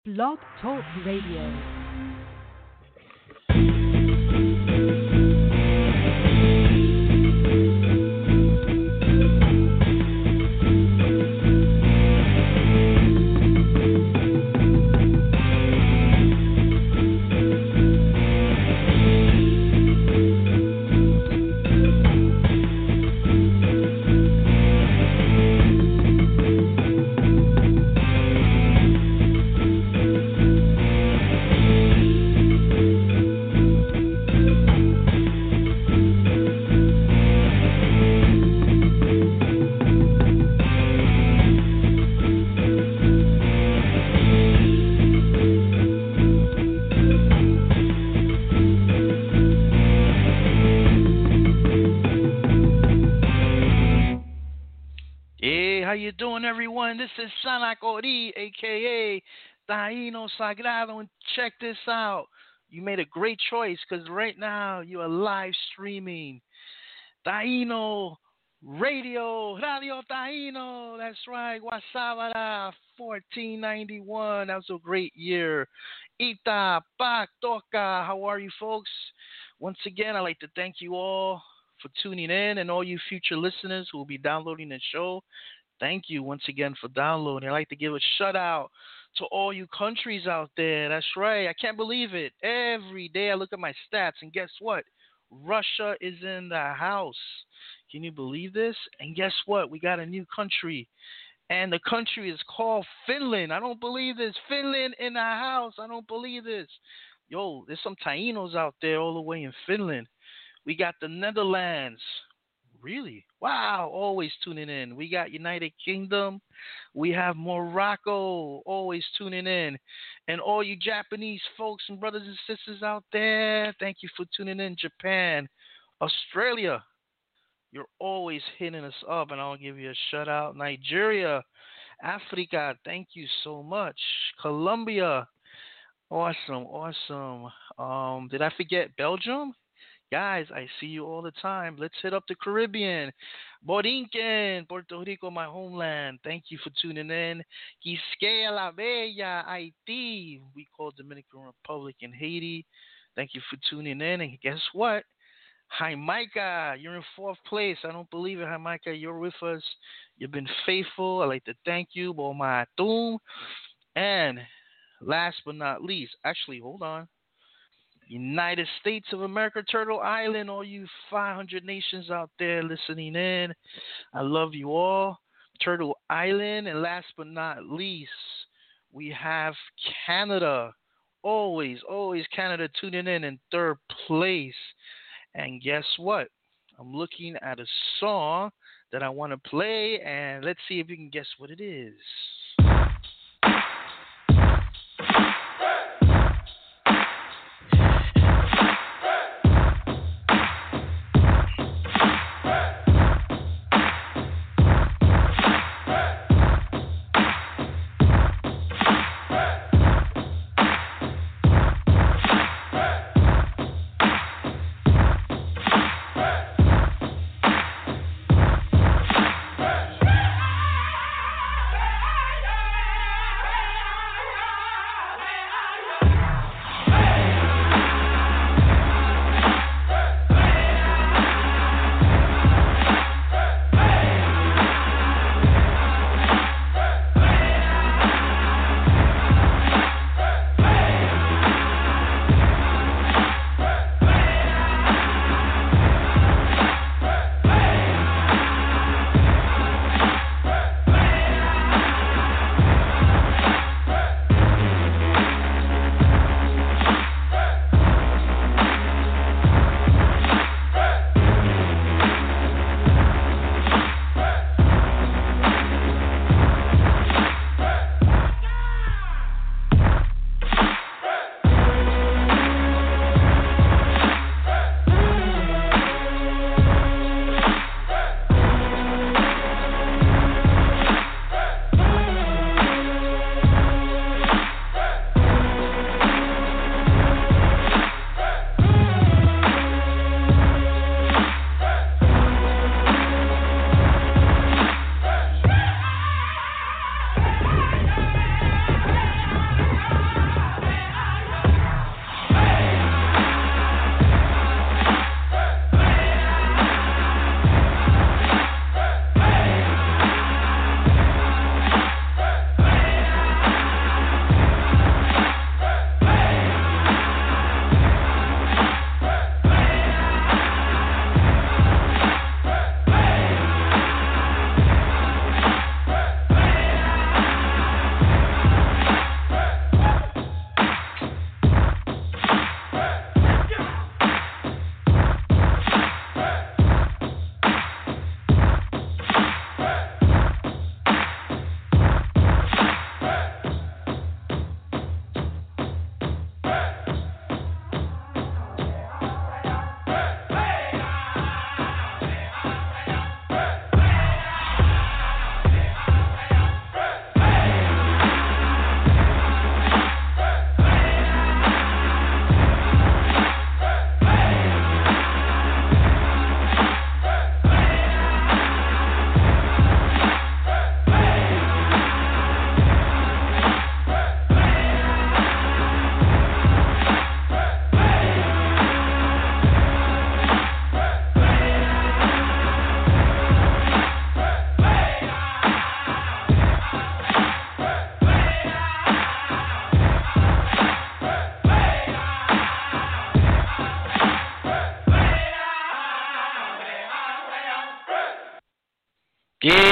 Blog Talk Radio. How you doing, everyone? This is Sanakori, a.k.a. Taino Sagrado, and check this out. You made a great choice because right now you are live streaming Taino Radio Taino. That's right, Guasabara, 1491. That was a great year. Ita, Pak, Toka. How are you, folks? Once again, I'd like to thank you all for tuning in and all you future listeners who will be downloading the show. Thank you once again for downloading. I'd like to give a shout out to all you countries out there. That's right. I can't believe it. Every day I look at my stats, and guess what? Russia is in the house. Can you believe this? And guess what? We got a new country. And the country is called Finland. I don't believe this. Finland in the house. I don't believe this. Yo, there's some Tainos out there all the way in Finland. We got the Netherlands. Really? Wow, always tuning in. We got United Kingdom. We have Morocco, always tuning in. And all you Japanese folks and brothers and sisters out there, thank you for tuning in. Japan, Australia, you're always hitting us up, and I'll give you a shout out. Nigeria, Africa, thank you so much. Colombia, awesome. Did I forget Belgium? Guys, I see you all the time. Let's hit up the Caribbean. Borinquen, Puerto Rico, my homeland. Thank you for tuning in. Quisqueya La Bella, Haiti. We call Dominican Republic and Haiti. Thank you for tuning in. And guess what? Jamaica, you're in fourth place. I don't believe it, Jamaica. You're with us. You've been faithful. I'd like to thank you. Boma Atum. And last but not least, actually, hold on. United States of America, Turtle Island, all you 500 nations out there listening in. I love you all. Turtle Island. And last but not least, we have Canada. Always Canada tuning in third place. And guess what? I'm looking at a song that I want to play, and let's see if you can guess what it is.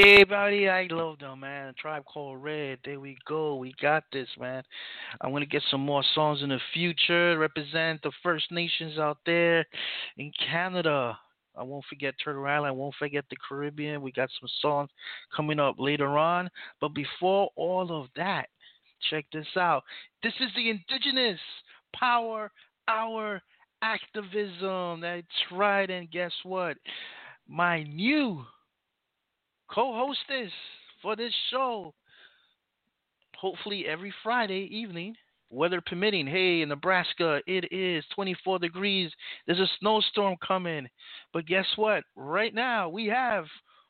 buddy, I love them, man. Tribe Called Red. There we go. We got this, man. I'm gonna get some more songs in the future. Represent the First Nations out there in Canada. I won't forget Turtle Island. I won't forget the Caribbean. We got some songs coming up later on. But before all of that, check this out. This is the Indigenous Power Hour activism. That's right. And guess what? My new co-hostess for this show, hopefully every Friday evening, weather permitting. Hey, in Nebraska, it is 24 degrees. There's a snowstorm coming. But guess what? Right now, we have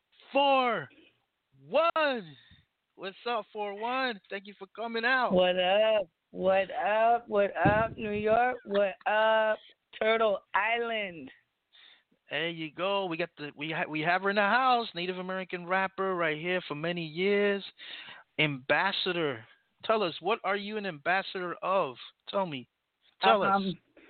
4-1. What's up, 4-1? Thank you for coming out. What up? What up? What up, New York? What up, Turtle Island? There you go. We have her in the house. Native American rapper right here for many years. Ambassador. Tell us, what are you an ambassador of? Tell me. Tell us.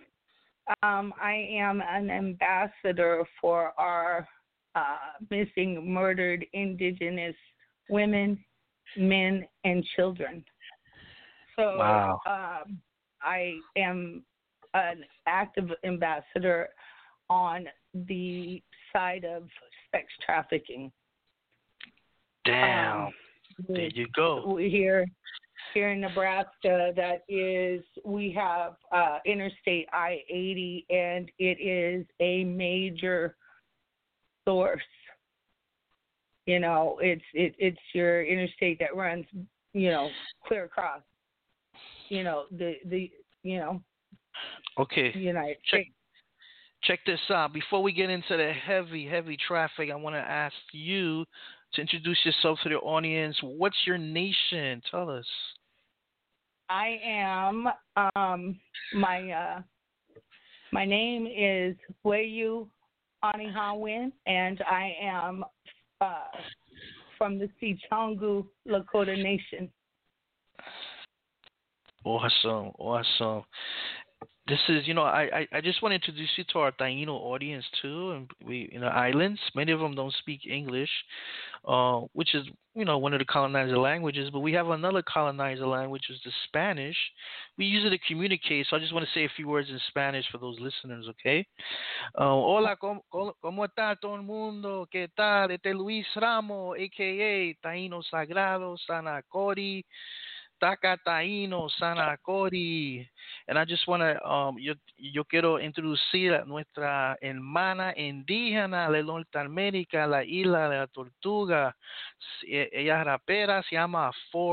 I am an ambassador for our missing, murdered Indigenous women, men, and children. So wow. I am an active ambassador on the side of sex trafficking. Damn. There you go. Here in Nebraska, we have Interstate I-80, and it is a major source. You know, it's your interstate that runs, clear across. Okay. United States. Check this out. Before we get into the heavy traffic, I want to ask you to introduce yourself to the audience. What's your nation? Tell us. I am my name is Weyu Anihawin, and I am from the Sicangu Lakota Nation. Awesome. This is, I just want to introduce you to our Taino audience too, and we, islands. Many of them don't speak English, which is, one of the colonizer languages. But we have another colonizer language, which is the Spanish. We use it to communicate. So I just want to say a few words in Spanish for those listeners, okay? Hola, ¿cómo está todo el mundo? ¿Qué tal? Este es Luis Ramos, a.k.a. Taino Sagrado, Sanacori. Takataino Sanacori. And I just want to, yo quiero introducir a nuestra hermana indígena de Norteamérica, la isla de la Tortuga. Ella es rapera, se llama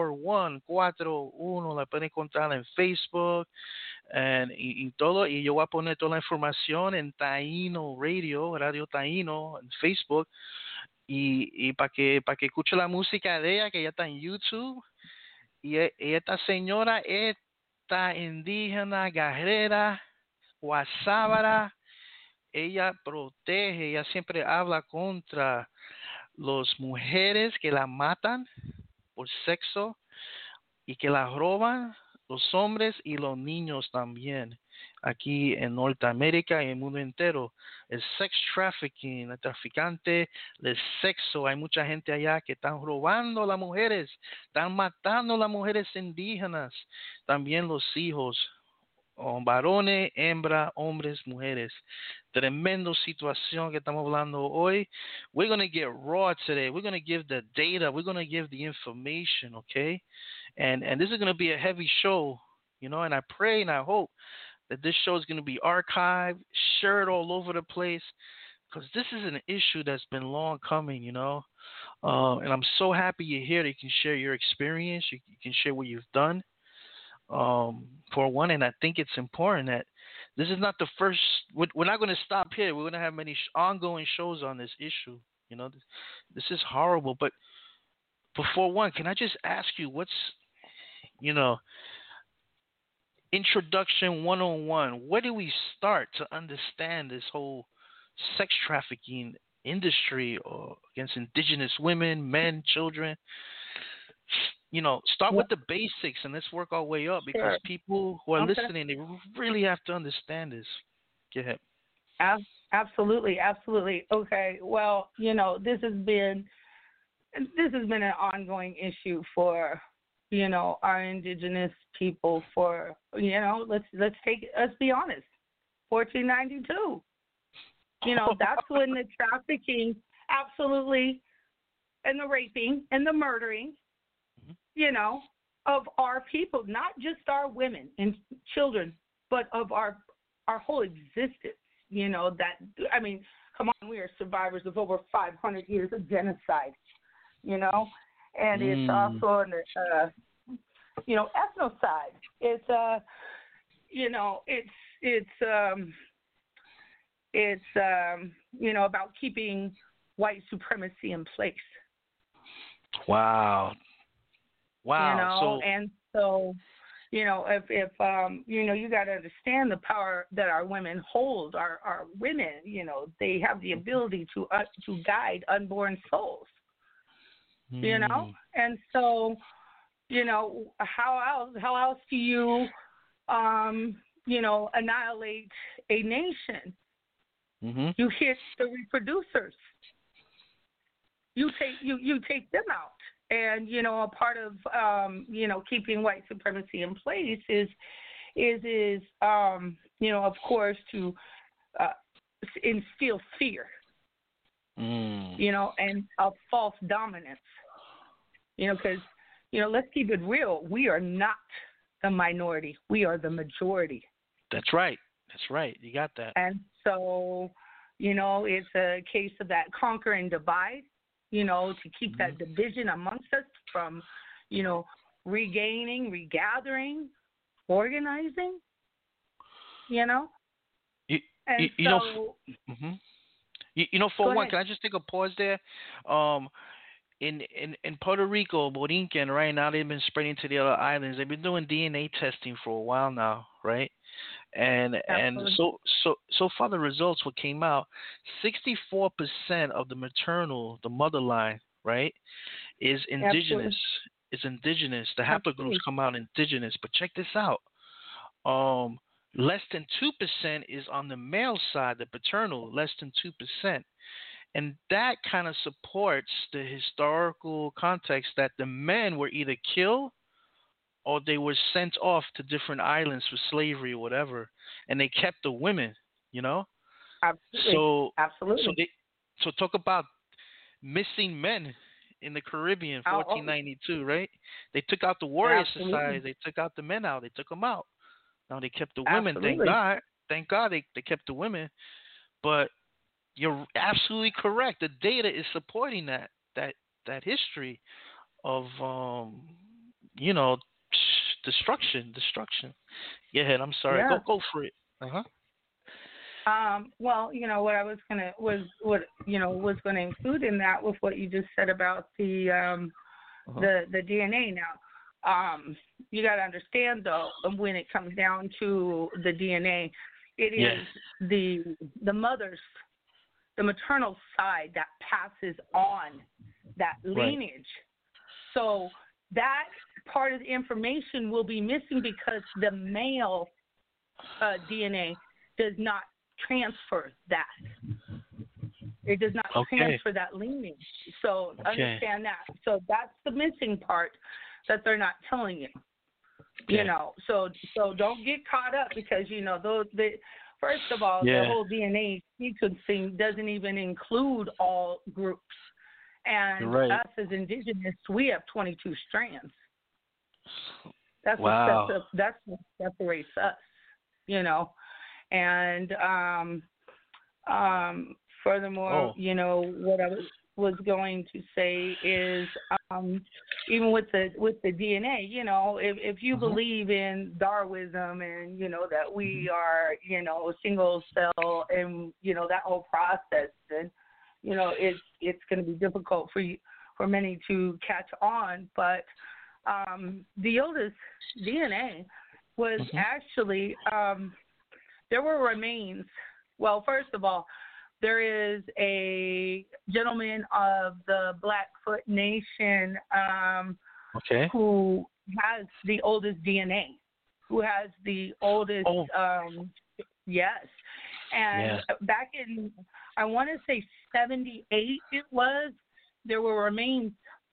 4141. La pueden encontrar en Facebook y todo. Y yo voy a poner toda la información en Taino Radio, Radio Taino, en Facebook. Y para que escuche la música de ella, que ya está en YouTube. Y esta señora, esta indígena guerrera, guasábara, ella protege, ella siempre habla contra las mujeres que la matan por sexo y que la roban, los hombres y los niños también. Aquí en Norteamérica y en el mundo entero, el sex trafficking, el traficante del sexo, hay mucha gente allá que están robando a las mujeres, están matando a las mujeres indígenas, también los hijos, varones, hembras, hombres, mujeres. Tremendo situación que estamos hablando hoy. We're going to get raw today. We're going to give the data. We're going to give the information, okay? And this is going to be a heavy show, and I pray and I hope that this show is going to be archived, shared all over the place, because this is an issue that's been long coming, and I'm so happy you're here that you can share your experience, you can share what you've done, for one, and I think it's important that this is not the first, we're not going to stop here, we're going to have many ongoing shows on this issue, this is horrible, but before one, can I just ask you what's, Introduction 101. Where do we start to understand this whole sex trafficking industry against indigenous women, men, children? Start with the basics and let's work our way up because people who are listening, they really have to understand this. Go ahead. Absolutely. Okay. Well, this has been this has been an ongoing issue for, our indigenous people for, let's be honest, 1492. That's when the trafficking, absolutely, and the raping and the murdering, of our people, not just our women and children, but of our whole existence. Come on, we are survivors of over 500 years of genocide, and it's also an, ethnocide. It's, about keeping white supremacy in place. Wow. And so, if you got to understand the power that our women hold. Our women, they have the ability to guide unborn souls. And so, how else do you, annihilate a nation? Mm-hmm. You hit the reproducers. You take them out. And a part of keeping white supremacy in place is of course to instill fear, and a false dominance, because let's keep it real. We are not the minority. We are the majority. That's right. You got that. And so, it's a case of that conquer and divide. To keep that division amongst us from, regaining, regathering, organizing, For one, can I just take a pause there? In Puerto Rico, Borinquen, right now they've been spreading to the other islands. They've been doing DNA testing for a while now, right? And so far the results what came out, 64% of the mother line, right, is indigenous. Absolutely. It's indigenous. The haplogroups come out indigenous. But check this out. Less than 2% is on the male side, the paternal, less than 2%. And that kind of supports the historical context that the men were either killed or they were sent off to different islands for slavery or whatever, and they kept the women, Absolutely. Absolutely. So talk about missing men in the Caribbean, 1492, right? They took out the warrior society. They took out the men out. They took them out. Now they kept the women. Absolutely. Thank God they kept the women. But you're absolutely correct. The data is supporting that history of destruction. Go ahead. I'm sorry. Yeah. Go for it. Well, what I was was gonna include in that was what you just said about the DNA. Now, you got to understand though, when it comes down to the DNA, it is the mother's, the maternal side that passes on that lineage. Right. So that part of the information will be missing because the male DNA does not transfer that. It does not transfer that lineage. So understand that. So that's the missing part that they're not telling you. So don't get caught up because first of all, the whole DNA sequencing doesn't even include all groups. And us as indigenous, we have 22 strands. That's what separates us, And furthermore, what I was going to say is, even with the DNA, if you believe in Darwinism and that we are a single cell and that whole process, then it's going to be difficult for many to catch on. But the oldest DNA was actually there were remains. Well, first of all, there is a gentleman of the Blackfoot Nation who has the oldest DNA, who has the oldest, yes. And back in, I want to say 78 it was, there were remains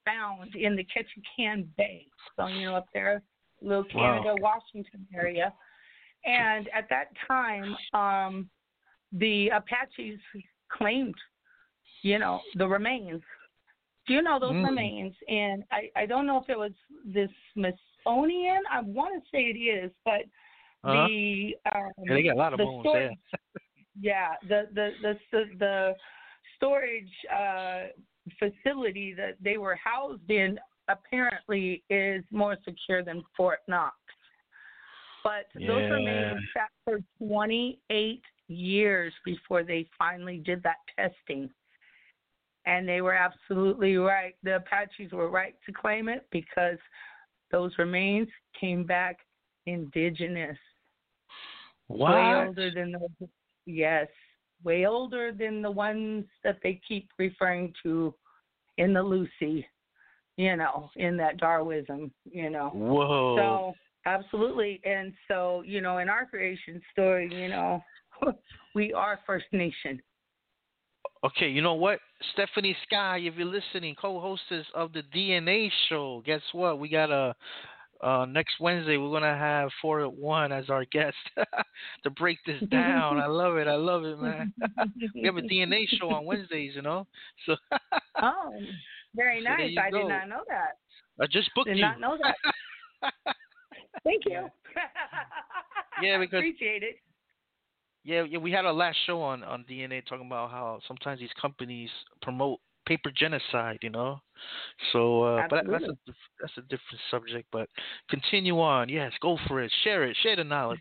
found in the Ketchikan Bay. So, up there, little Canada, Washington area. And at that time, the Apaches claimed, the remains. Do you know those remains? And I don't know if it was the Smithsonian. I want to say it is, but they got a lot of bones there. Yeah, the storage facility that they were housed in apparently is more secure than Fort Knox. But those remains sat for 28 years before they finally did that testing. And they were absolutely right. The Apaches were right to claim it because those remains came back indigenous. What? Way older than those. Yes, way older than the ones that they keep referring to in the Lucy, in that Darwinism, Whoa. So, absolutely. And so, in our creation story, we are First Nation. Okay, you know what? Stephanie Sky, if you're listening, co-hostess of the DNA show, guess what? We got next Wednesday, we're going to have 4-1 as our guest to break this down. I love it, man. We have a DNA show on Wednesdays, So. Oh, very nice. So I did not know that. I just booked you. Did not know that. Thank you. Yeah, because appreciate it. Yeah, we had our last show on DNA talking about how sometimes these companies promote paper genocide, So, but that's a different subject. But continue on. Yes, go for it. Share it. Share the knowledge.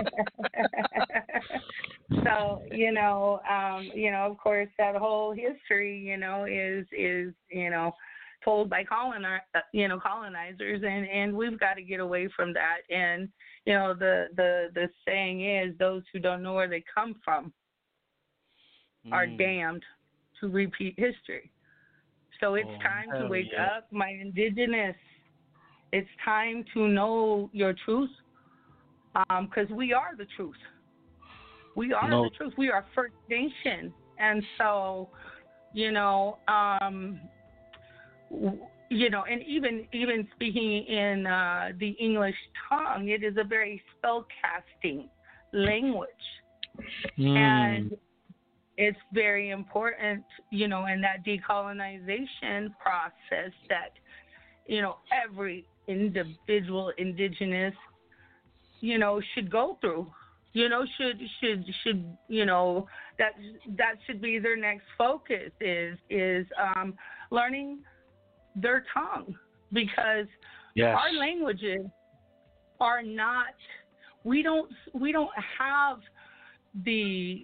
So, of course, that whole history, is told by colonizers, and we've got to get away from that. And the saying is, those who don't know where they come from are damned to repeat history. So it's time to wake up, my indigenous. It's time to know your truth, because we are the truth. We are the truth. We are First Nation, and so, and even speaking in the English tongue, it is a very spellcasting language, and it's very important, in that decolonization process that, every individual indigenous, should go through. Should that should be their next focus is learning their tongue, because our languages are not. We don't have the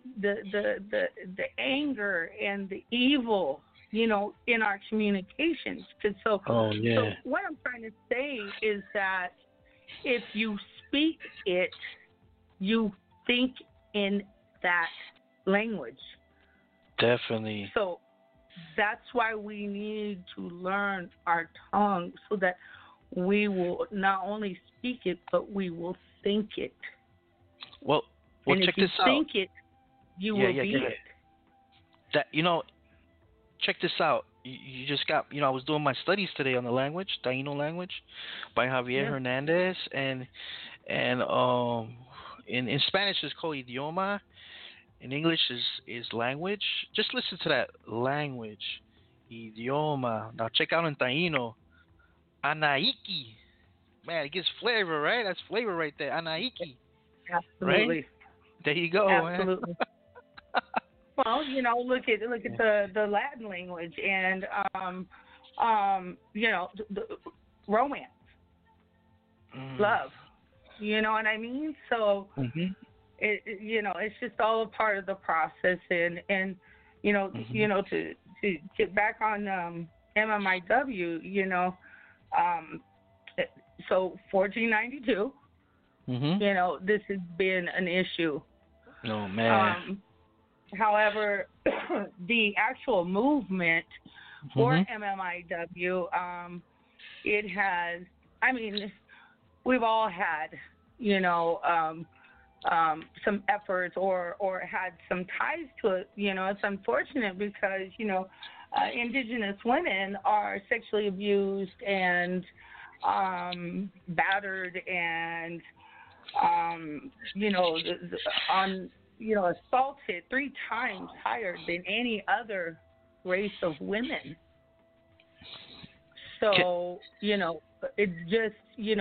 anger and the evil, in our communications. So what I'm trying to say is that if you speak it, you think in that language. Definitely. So that's why we need to learn our tongue, so that we will not only speak it, but we will think it. Well, and check if you this out. think it, you will be it. That check this out. You just got. I was doing my studies today on the language, Taino language, by Javier Hernandez, and in Spanish it's called idioma. In English is language. Just listen to that language, idioma. Now check out in Taino, anaiki. Man, it gives flavor, right? That's flavor right there, anaiki. Absolutely. Right? There you go. Absolutely. Well, look at the Latin language and the romance, love. You know what I mean? So. It's just all a part of the process, and to get back on MMIW, so 1492, this has been an issue. Oh man. However, the actual movement for MMIW, it has. I mean, we've all had, some efforts or had some ties to it. It's unfortunate because, Indigenous women are sexually abused and battered and assaulted 3 times higher than any other race of women. So, it's just,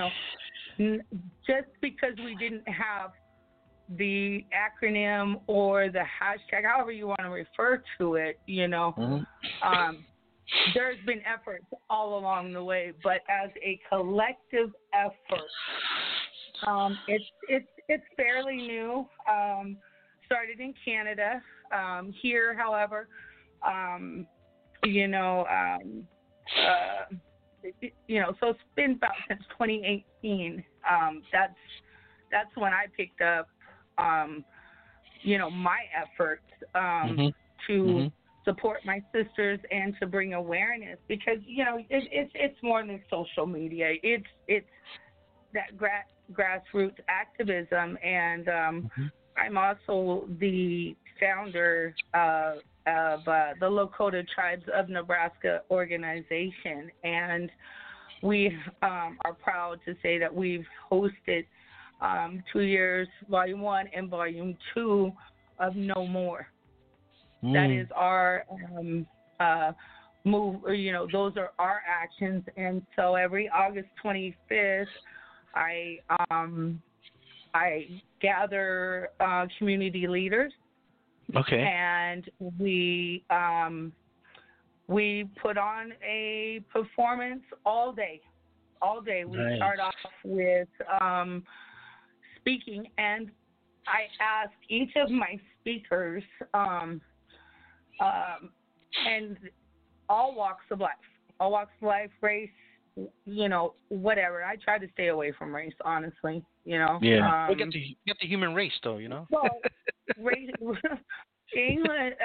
just because we didn't have the acronym or the hashtag, however you want to refer to it, there's been efforts all along the way, but as a collective effort, it's fairly new. Started in Canada. Here, however, so it's been about since 2018. That's when I picked up, my efforts to support my sisters and to bring awareness, because it's more than social media. It's that grassroots activism, and I'm also the founder of the Lakota Tribes of Nebraska organization, and we are proud to say that we've hosted 2 years, Volume 1 and Volume 2 of No More. That is our move, those are our actions. And so every August 25th, I gather community leaders. Okay. And we put on a performance all day. We Nice. start off with speaking, and I ask each of my speakers, and all walks of life, race, whatever. I try to stay away from race, honestly. Yeah. We get the human race, though. Well, race. England,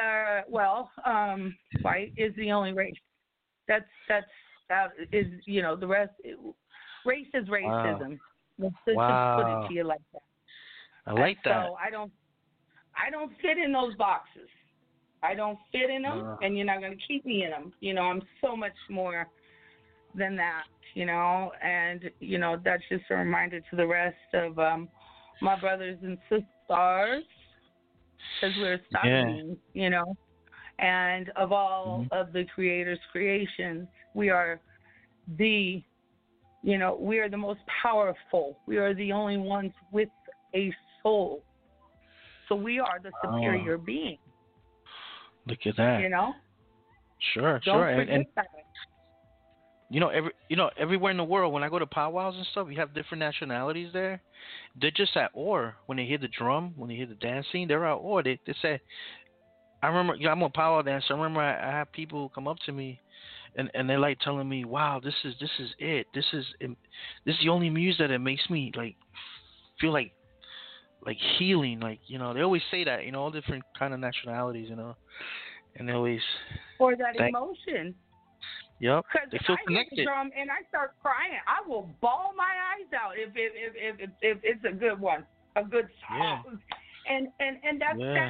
white is the only race. That is, the rest. Race is racism. Let's just put it to you like that. I like that. So I don't fit in those boxes. I don't fit in them, and you're not going to keep me in them. I'm so much more than that. And that's just a reminder to the rest of my brothers and sisters, because we're starting, and of all of the Creator's creations, we are the most powerful. We are the only ones with a soul. So we are the superior being. Look at that. Sure. Don't forget that. Everywhere in the world, when I go to powwows and stuff, you have different nationalities there. They're just at war when they hear the drum, when they hear the dancing. They're at war. They say, I remember, I'm a powwow dancer. I remember I have people come up to me, and they're like telling me, "Wow, this is it. This is the only music that makes me like feel like healing." Like they always say that. All different kind of nationalities. And they always or that emotion. Yep. Because they feel I connected. hit the drum and I start crying. I will bawl my eyes out if it's a good one, a good song. Yeah. And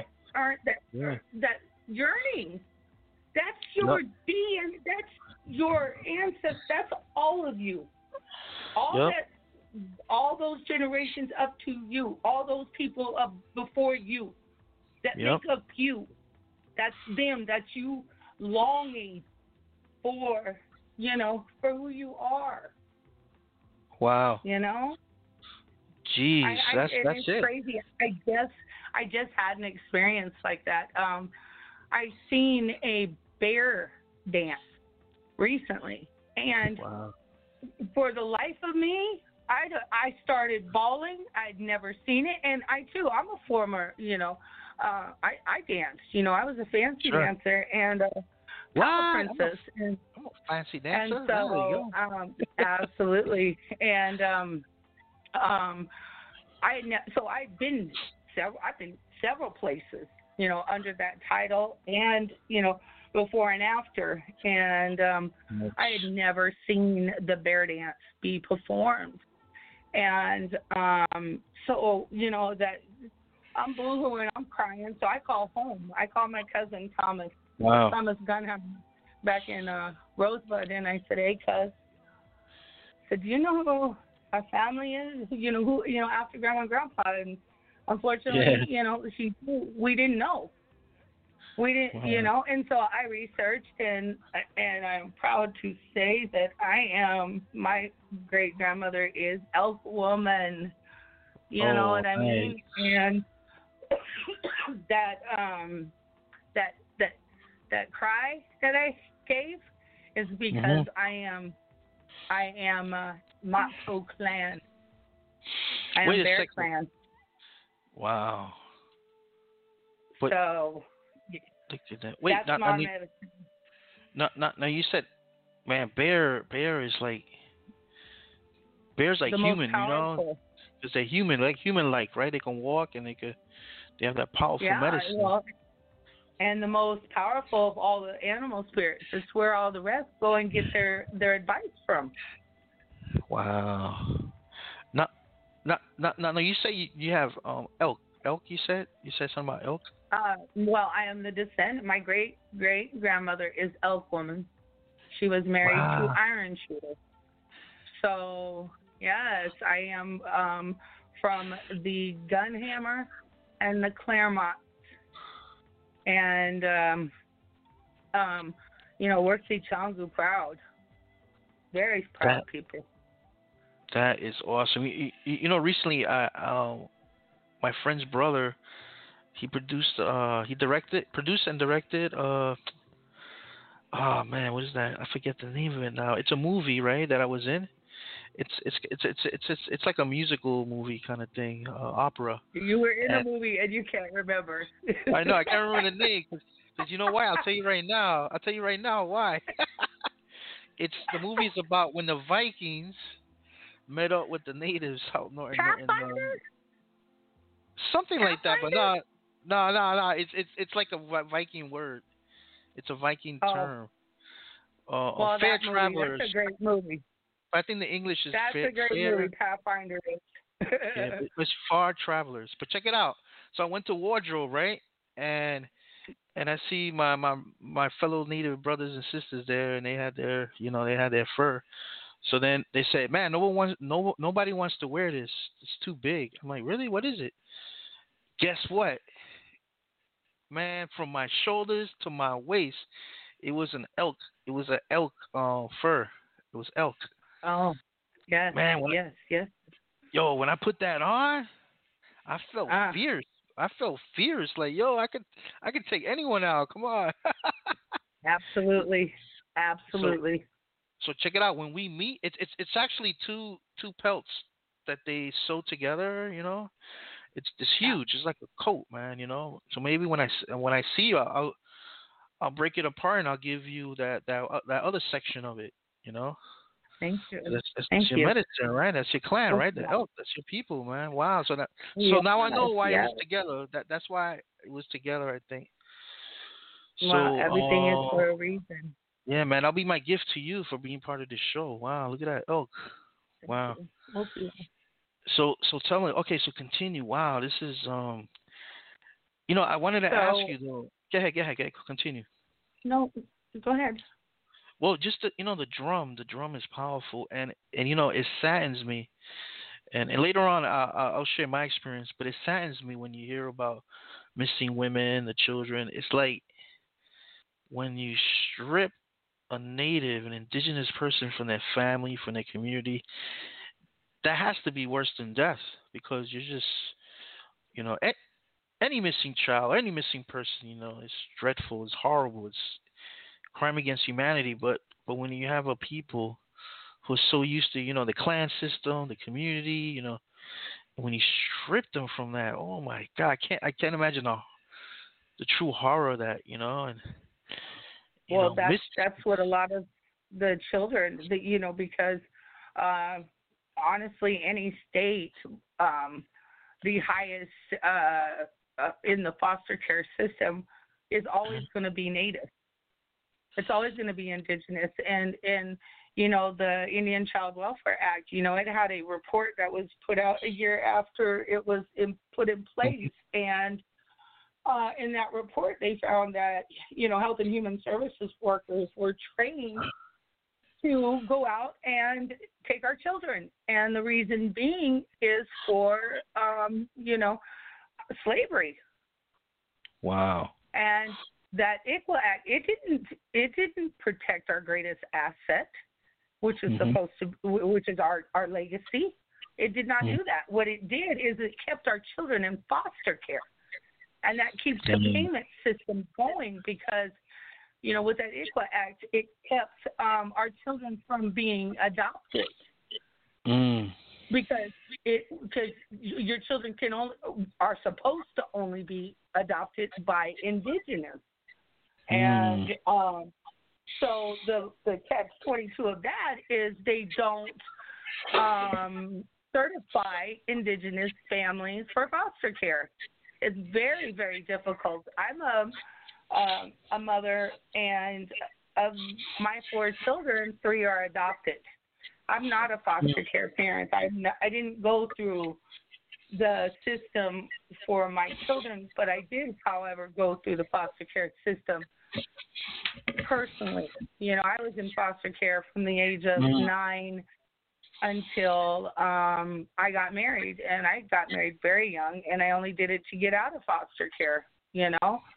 that yearning. That's your being. That's your ancestors. That's all of you. All those generations up to you. All those people up before you that make up you. That's them. That's you longing for, for who you are. Wow. Jeez, that's it. Crazy. I just had an experience like that. I seen a bear dance recently, and for the life of me, I started bawling. I'd never seen it, and I'm a former, I danced. I was a fancy dancer and princess. I'm a fancy dancer. And so, absolutely. And I've been several places, under that title, and before and after. And I had never seen the bear dance be performed. And so that I'm boohooing, I'm crying. So I call home. I call my cousin Thomas. Wow. Thomas Gunham, back in Rosebud, and I said, "Hey, cuz," said, "Do you know who our family is? Who after Grandma and Grandpa?" And unfortunately, we didn't know. We didn't, and so I researched, and I'm proud to say that my great grandmother is Elk Woman. You know what I mean? And that that cry that I gave is because I am Matso clan. I am Bear clan. Wow. But, so. Wait, that's my medicine. Now you said, man, bears like human, because they're human-like, right? They can walk and they have that powerful medicine. Well, and the most powerful of all the animal spirits. It's where all the rest go and get their advice from. Wow. Now, you say you have elk. Elk, you said something about elk. Well, I am the descendant. My great grandmother is Elk Woman. She was married to Iron Shooter. So yes, I am from the Gunhammer and the Claremont, and we're Chichangu proud, very proud people. That is awesome. Recently, my friend's brother. He produced and directed. Oh man, what is that? I forget the name of it now. It's a movie, right? That I was in. It's like a musical movie kind of thing, opera. You were in a movie and you can't remember. I know, I can't remember the name because you know why? I'll tell you right now why. The movie is about when the Vikings met up with the natives out north. Something like that, but no. It's like a Viking word. It's a Viking term. Fair Travelers. That's a great movie. I think the English is That's a great movie. Pathfinder is. It's Far Travelers. But check it out. So I went to Wardrobe, right, and I see my fellow Native brothers and sisters there, and they had their fur. So then they said, "Man, nobody wants to wear this. It's too big." I'm like, "Really? What is it?" Guess what? Man, from my shoulders to my waist, it was an elk. It was an elk fur. It was elk. Oh, yes. Man, yes. Yo, when I put that on, I felt fierce. I felt fierce. Like, yo, I could take anyone out. Come on. Absolutely. So check it out. When we meet, it's actually two pelts that they sew together. It's huge. It's like a coat, man. So maybe when I see you, I'll break it apart and I'll give you that other section of it. Thank you. That's your medicine, right? That's your clan, right? The elk. That's your people, man. Wow. So now I know why it was together. That's why it was together, I think. Well, everything is for a reason. Yeah, man. That'll be my gift to you for being part of this show. Wow. Look at that elk. Wow. Thank you. So tell me. Okay. So continue. Wow. This is I wanted to ask you though. Go ahead. Continue. No, go ahead. Well, just the drum is powerful, and it saddens me, and later on I'll share my experience, but it saddens me when you hear about missing women, the children. It's like when you strip a native, an indigenous person from their family, from their community, that has to be worse than death, because you're just, any missing child, any missing person, it's dreadful, it's horrible, it's crime against humanity. But when you have a people who are so used to, the clan system, the community, when you strip them from that, oh my God, I can't imagine the true horror of that, and that's what a lot of the children, because honestly, any state, the highest in the foster care system is always going to be Native. It's always going to be indigenous, and the Indian Child Welfare Act. It had a report that was put out a year after it was put in place, and in that report, they found that, Health and Human Services workers were trained to go out and take our children. And the reason being is for, slavery. Wow. And that ICWA Act, it didn't protect our greatest asset, which is which is our legacy. It did not do that. What it did is it kept our children in foster care. And that keeps the payment system going because, with that ICWA Act, it kept our children from being adopted. Because your children are supposed to only be adopted by indigenous. And so the catch-22 of that is they don't certify indigenous families for foster care. It's very, very difficult. I'm a mother, and of my 4 children, 3 are adopted. I'm not a foster care parent. I didn't go through the system for my children, but I did, however, go through the foster care system personally. I was in foster care from the age of 9 until I got married, and I got married very young, and I only did it to get out of foster care, And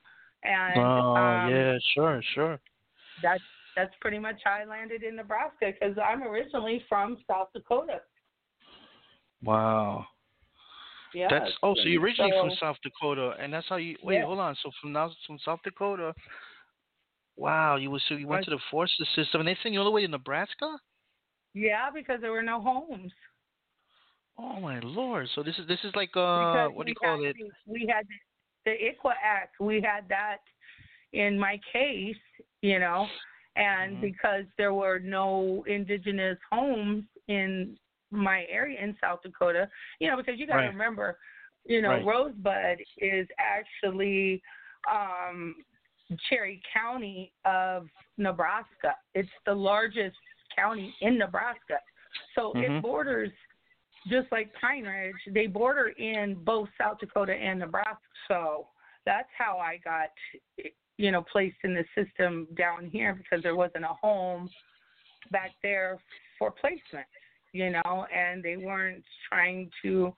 yeah, sure. That's pretty much how I landed in Nebraska because I'm originally from South Dakota. Wow. Yeah. So you're originally from South Dakota, and that's how you hold on. So from South Dakota, wow, you went to the foster system, and they sent you all the way to Nebraska? Yeah, because there were no homes. Oh my Lord! So this is like what do you call it? We had the ICWA Act. We had that in my case, and because there were no indigenous homes in my area in South Dakota, because you got to remember, Rosebud is actually Cherry County of Nebraska. It's the largest county in Nebraska. So it borders, just like Pine Ridge, they border in both South Dakota and Nebraska. So that's how I got, placed in the system down here because there wasn't a home back there for placement, and they weren't trying to,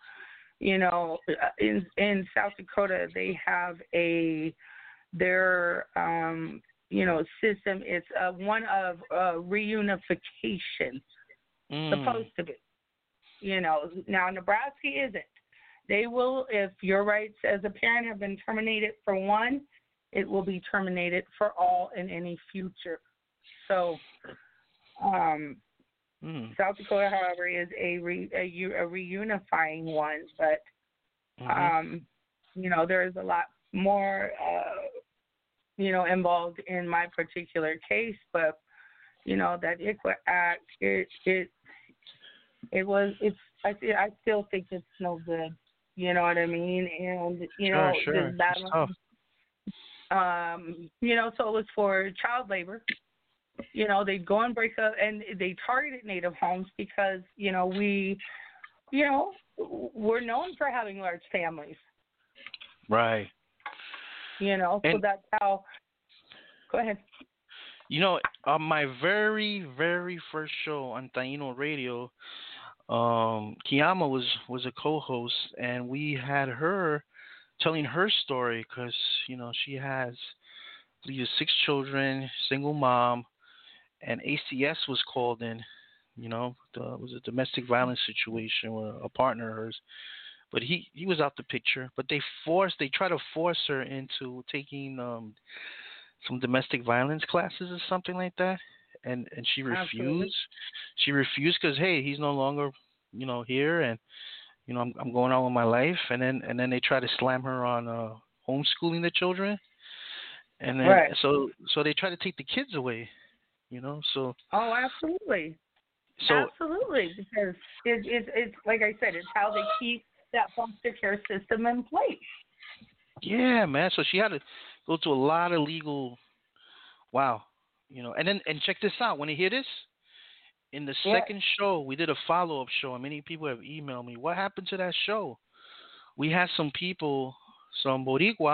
in South Dakota, they have their system. It's one of reunification, supposed to be. Now Nebraska isn't. They will, if your rights as a parent have been terminated for one, it will be terminated for all in any future. So, South Dakota, however, is a reunifying one, but there is a lot more involved in my particular case, but that ICWA Act, I still think it's no good. You know what I mean? And sure. this battle, so it was for child labor. They'd go and break up, and they targeted Native homes because we're known for having large families. Right. So that's how. Go ahead. On my very, very first show on Taino Radio, Kiyama was a co-host, and we had her telling her story because, she has, I believe, 6 children, single mom, and ACS was called in. It was a domestic violence situation where a partner of hers, but he was out the picture. But they try to force her into taking some domestic violence classes or something like that, and she refused. Absolutely. She refused because, hey, he's no longer here, and I'm going on with my life, and then they try to slam her on homeschooling the children, and then so they try to take the kids away, so. Oh, absolutely. So absolutely, because it's like I said, it's how they keep that foster care system in place. Yeah, man. So she had to go to a lot of legal. Wow, and check this out. When you hear this, in the second show, we did a follow-up show, and many people have emailed me. What happened to that show? We had some people, some Boricua,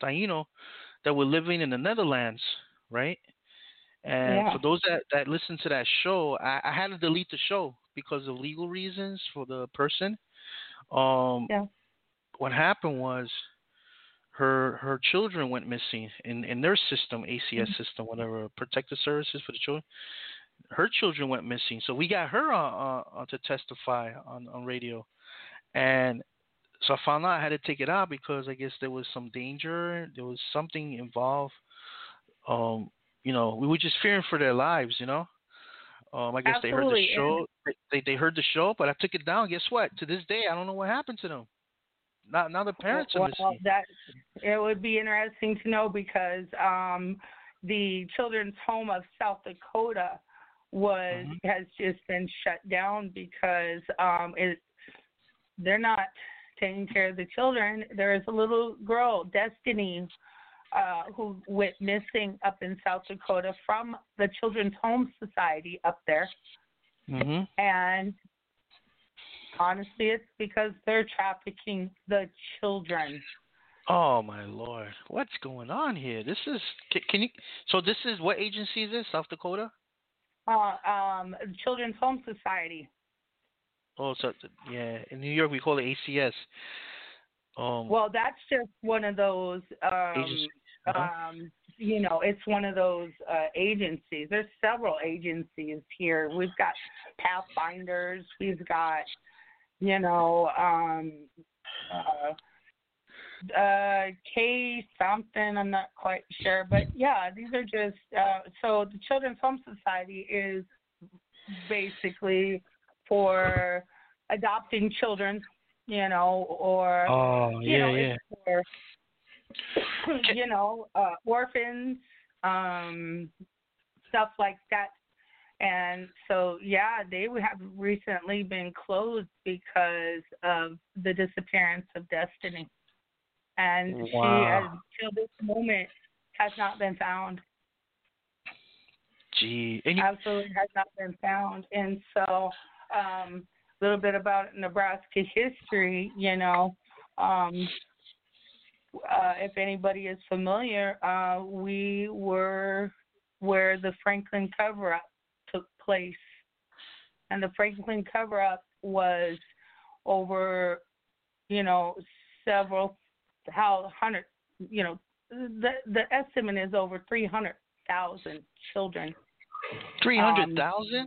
Taino that were living in the Netherlands, right? And Yeah. for those that listen to that show, I had to delete the show because of legal reasons for the person. Um, Yeah. what happened was her children went missing in their system, ACS system, whatever, protective services for the children. Her children went missing, so we got her on to testify on radio, and so I found out I had to take it out because I guess there was some danger, there was something involved. Um, we were just fearing for their lives, I guess they heard the Absolutely. And show. They heard the show, but I took it down. Guess what? To this day, I don't know what happened to them. Now the parents are well, missing. that it would be interesting to know because the Children's Home of South Dakota Hmm. has just been shut down because they're not taking care of the children. There is a little girl, Destiny, who went missing up in South Dakota from the Children's Home Society up there, Hmm. and honestly, it's because they're trafficking the children. Oh my lord, what's going on here? This is can you? So this is what agency is this? South Dakota? Children's Home Society. Oh, so yeah, in New York we call it ACS. Well, that's just one of those. Agency. Uh-huh. It's one of those agencies. There's several agencies here. We've got Pathfinders. We've got, you know, K something. I'm not quite sure, but yeah, these are just. So the Children's Home Society is basically for adopting children, or Oh yeah, it's yeah. for Ca- orphans, stuff like that. And so, yeah, they have recently been closed because of the disappearance of Destiny. And she, Wow. until this moment, has not been found. Gee, and you, Absolutely has not been found. And so, a little bit about Nebraska history, if anybody is familiar, we were where the Franklin cover-up took place. And the Franklin cover-up was over, several, hundred, the estimate is over 300,000 children. 300,000?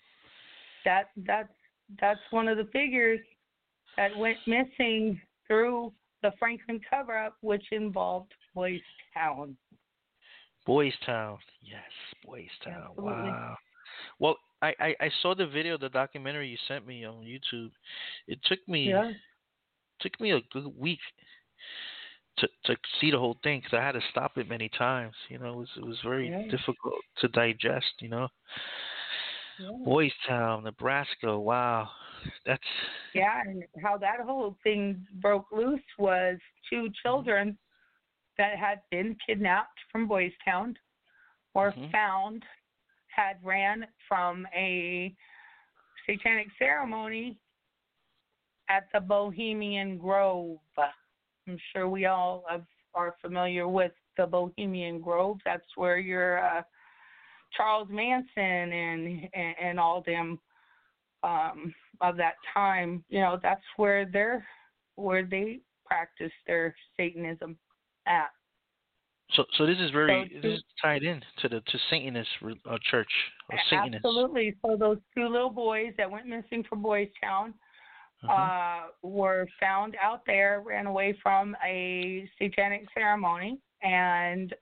That's one of the figures that went missing through the Franklin cover-up, which involved Boys Town. Boys Town. Yes, Boys Town. Absolutely. Wow. Well, I saw the video, the documentary you sent me on YouTube. It Yeah. took me a good week to see the whole thing because I had to stop it many times. It was very Yeah. difficult to digest. Yeah. Boys Town, Nebraska. Wow, that's. Yeah, and how that whole thing broke loose was two children that had been kidnapped from Boys Town or Mhm. found had ran from a satanic ceremony at the Bohemian Grove. I'm sure we all are familiar with the Bohemian Grove. That's where your Charles Manson and all them of that time. That's where they practice their Satanism at. So this is So this is tied in to Satanist church or Satanist. absolutely. So those two little boys that went missing from Boys Town Mhm. were found out there, ran away from a satanic ceremony, and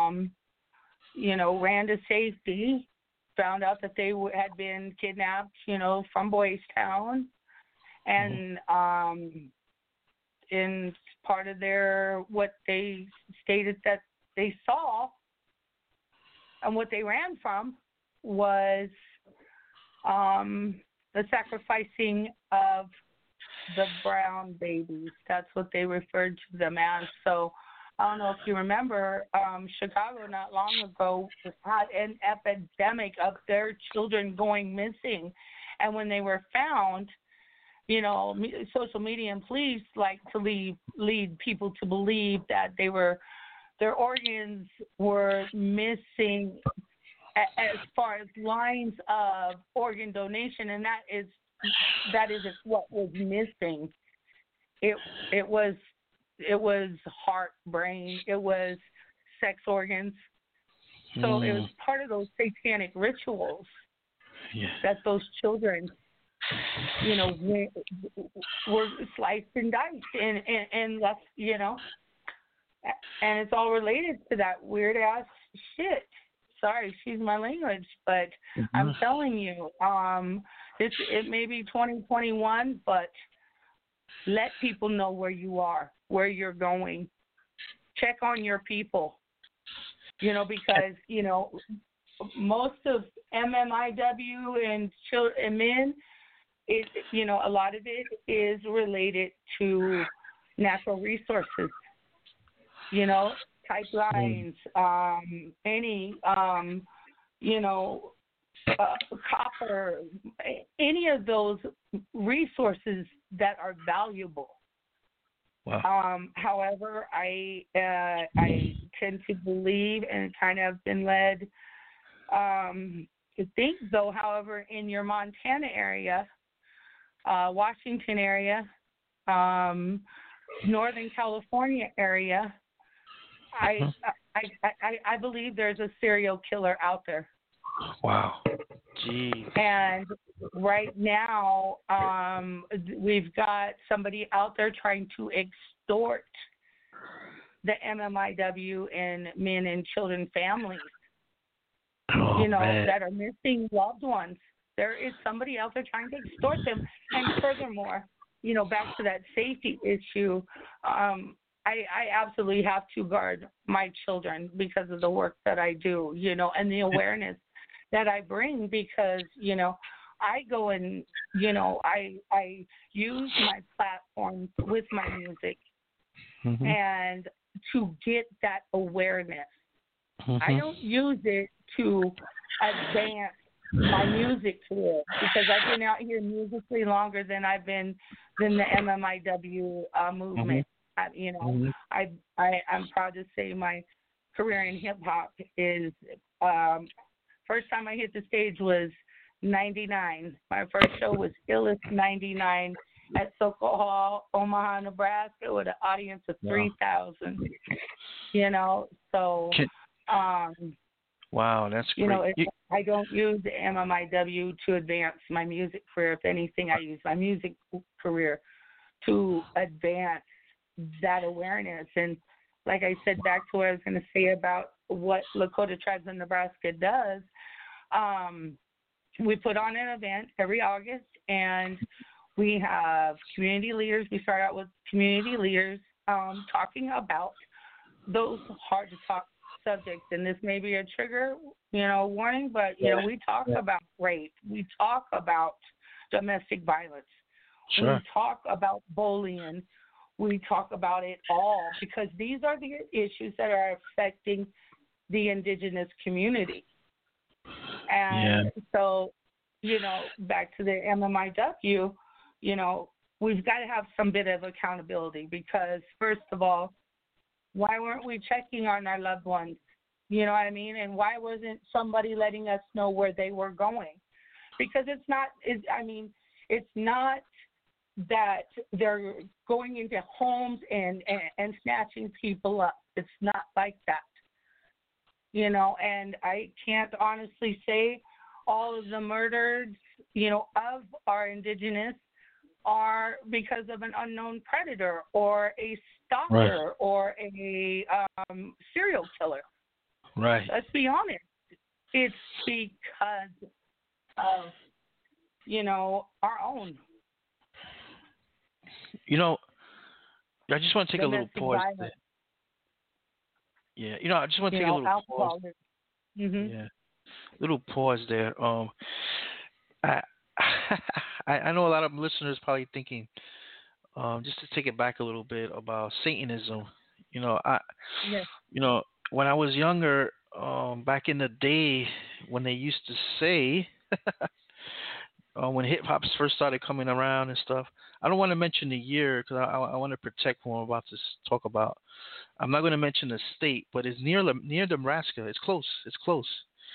ran to safety. Found out that they had been kidnapped, from Boys Town, and in part of what they stated that they saw and what they ran from was the sacrificing of the brown babies. That's what they referred to them as. So I don't know if you remember, Chicago not long ago had an epidemic of their children going missing. And when they were found, social media and police like to lead people to believe that they were their organs were missing as far as lines of organ donation, and that isn't what was missing. It was heart, brain, it was sex organs. So it was part of those satanic rituals that those children, were sliced and diced, and that's, and it's all related to that weird ass shit. Sorry, excuse my language, but I'm telling you, it may be 2021, but let people know where you are, where you're going. Check on your people, because, most of MMIW and men, a lot of it is related to natural resources, pipelines, any, copper, any of those resources that are valuable. Wow. However, I tend to believe and kind of been led to think, though, however, in your Montana area, Washington area, Northern California area, I believe there's a serial killer out there. Wow. Gee. And right now, we've got somebody out there trying to extort the MMIW and men and children families, Man. that are missing loved ones. There is somebody out there trying to extort them. And furthermore, back to that safety issue, I absolutely have to guard my children because of the work that I do, and the awareness that I bring, because, I go and, I use my platform with my music and to get that awareness. I don't use it to advance my music career, because I've been out here musically longer than I've been than the MMIW movement. I'm proud to say my career in hip hop is first time I hit the stage was 99. My first show was Illest 99 at Sokol Hall, Omaha, Nebraska, with an audience of 3,000. So wow, that's great. I don't use the MMIW to advance my music career. If anything, I use my music career to advance that awareness. And like I said, back to what I was going to say about what Lakota Tribes in Nebraska does, we put on an event every August, and we have community leaders. We start out with community leaders talking about those hard to talk subjects, and this may be a trigger, warning, but we talk about rape, we talk about domestic violence, we talk about bullying, we talk about it all, because these are the issues that are affecting the indigenous community. And so, back to the MMIW, we've got to have some bit of accountability, because first of all, why weren't we checking on our loved ones? You know what I mean? And why wasn't somebody letting us know where they were going? Because it's not that they're going into homes and snatching people up. It's not like that. And I can't honestly say all of the murders, of our indigenous are because of an unknown predator or a stalker or a serial killer. Right. Let's be honest. It's because of, our own. I just want to take a little pause there. Yeah, I just want to take a little pause. Yeah, little pause there. I know a lot of listeners probably thinking, just to take it back a little bit about Satanism. When I was younger, back in the day, when they used to say, when hip hop first started coming around and stuff, I don't want to mention the year because I want to protect what I'm about to talk about. I'm not going to mention the state, but it's near Nebraska. It's close. It's close.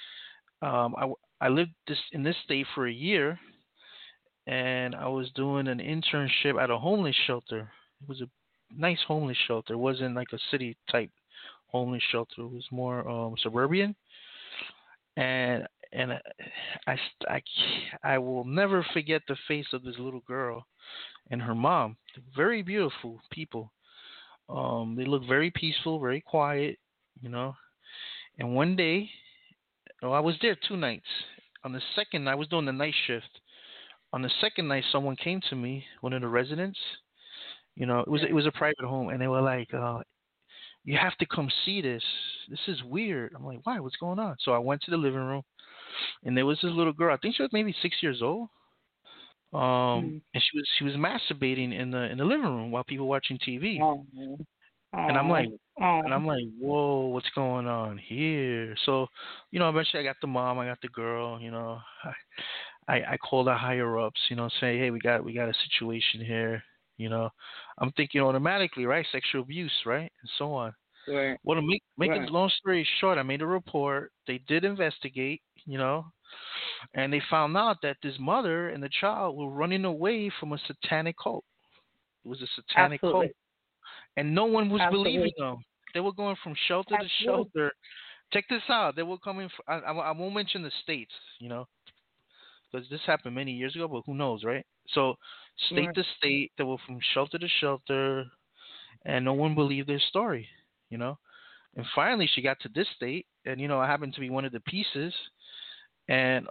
I lived in this state for a year, and I was doing an internship at a homeless shelter. It was a nice homeless shelter. It wasn't like a city type homeless shelter. It was more suburban, and I, I, I will never forget the face of this little girl and her mom. Very beautiful people. They look very peaceful, very quiet, you know. And one day, I was there 2 nights. On the second, I was doing the night shift. On the second night, someone came to me, one of the residents. It was a private home, and they were like, "You have to come see this. This is weird." I'm like, "Why? What's going on?" So I went to the living room, and there was this little girl. I think she was maybe 6 years old. And she was masturbating in the living room while people were watching TV. Oh, And I'm like, oh, whoa, what's going on here? So, eventually I got the mom, I got the girl. I called the higher ups, saying, hey, we got a situation here. I'm thinking automatically, right? Sexual abuse, right, and so on. right. Well, to make Right. a long story short, I made a report. They did investigate, and they found out that this mother and the child were running away from a satanic cult. It was a satanic cult, Absolutely. and no one was believing Absolutely. them. They were going from shelter to Absolutely. shelter. Check this out. They were coming. I won't mention the states, because this happened many years ago, but who knows, right? So, state Right. to state, they were from shelter to shelter, and no one believed their story, you know. And finally, she got to this state, and I happened to be one of the pieces. And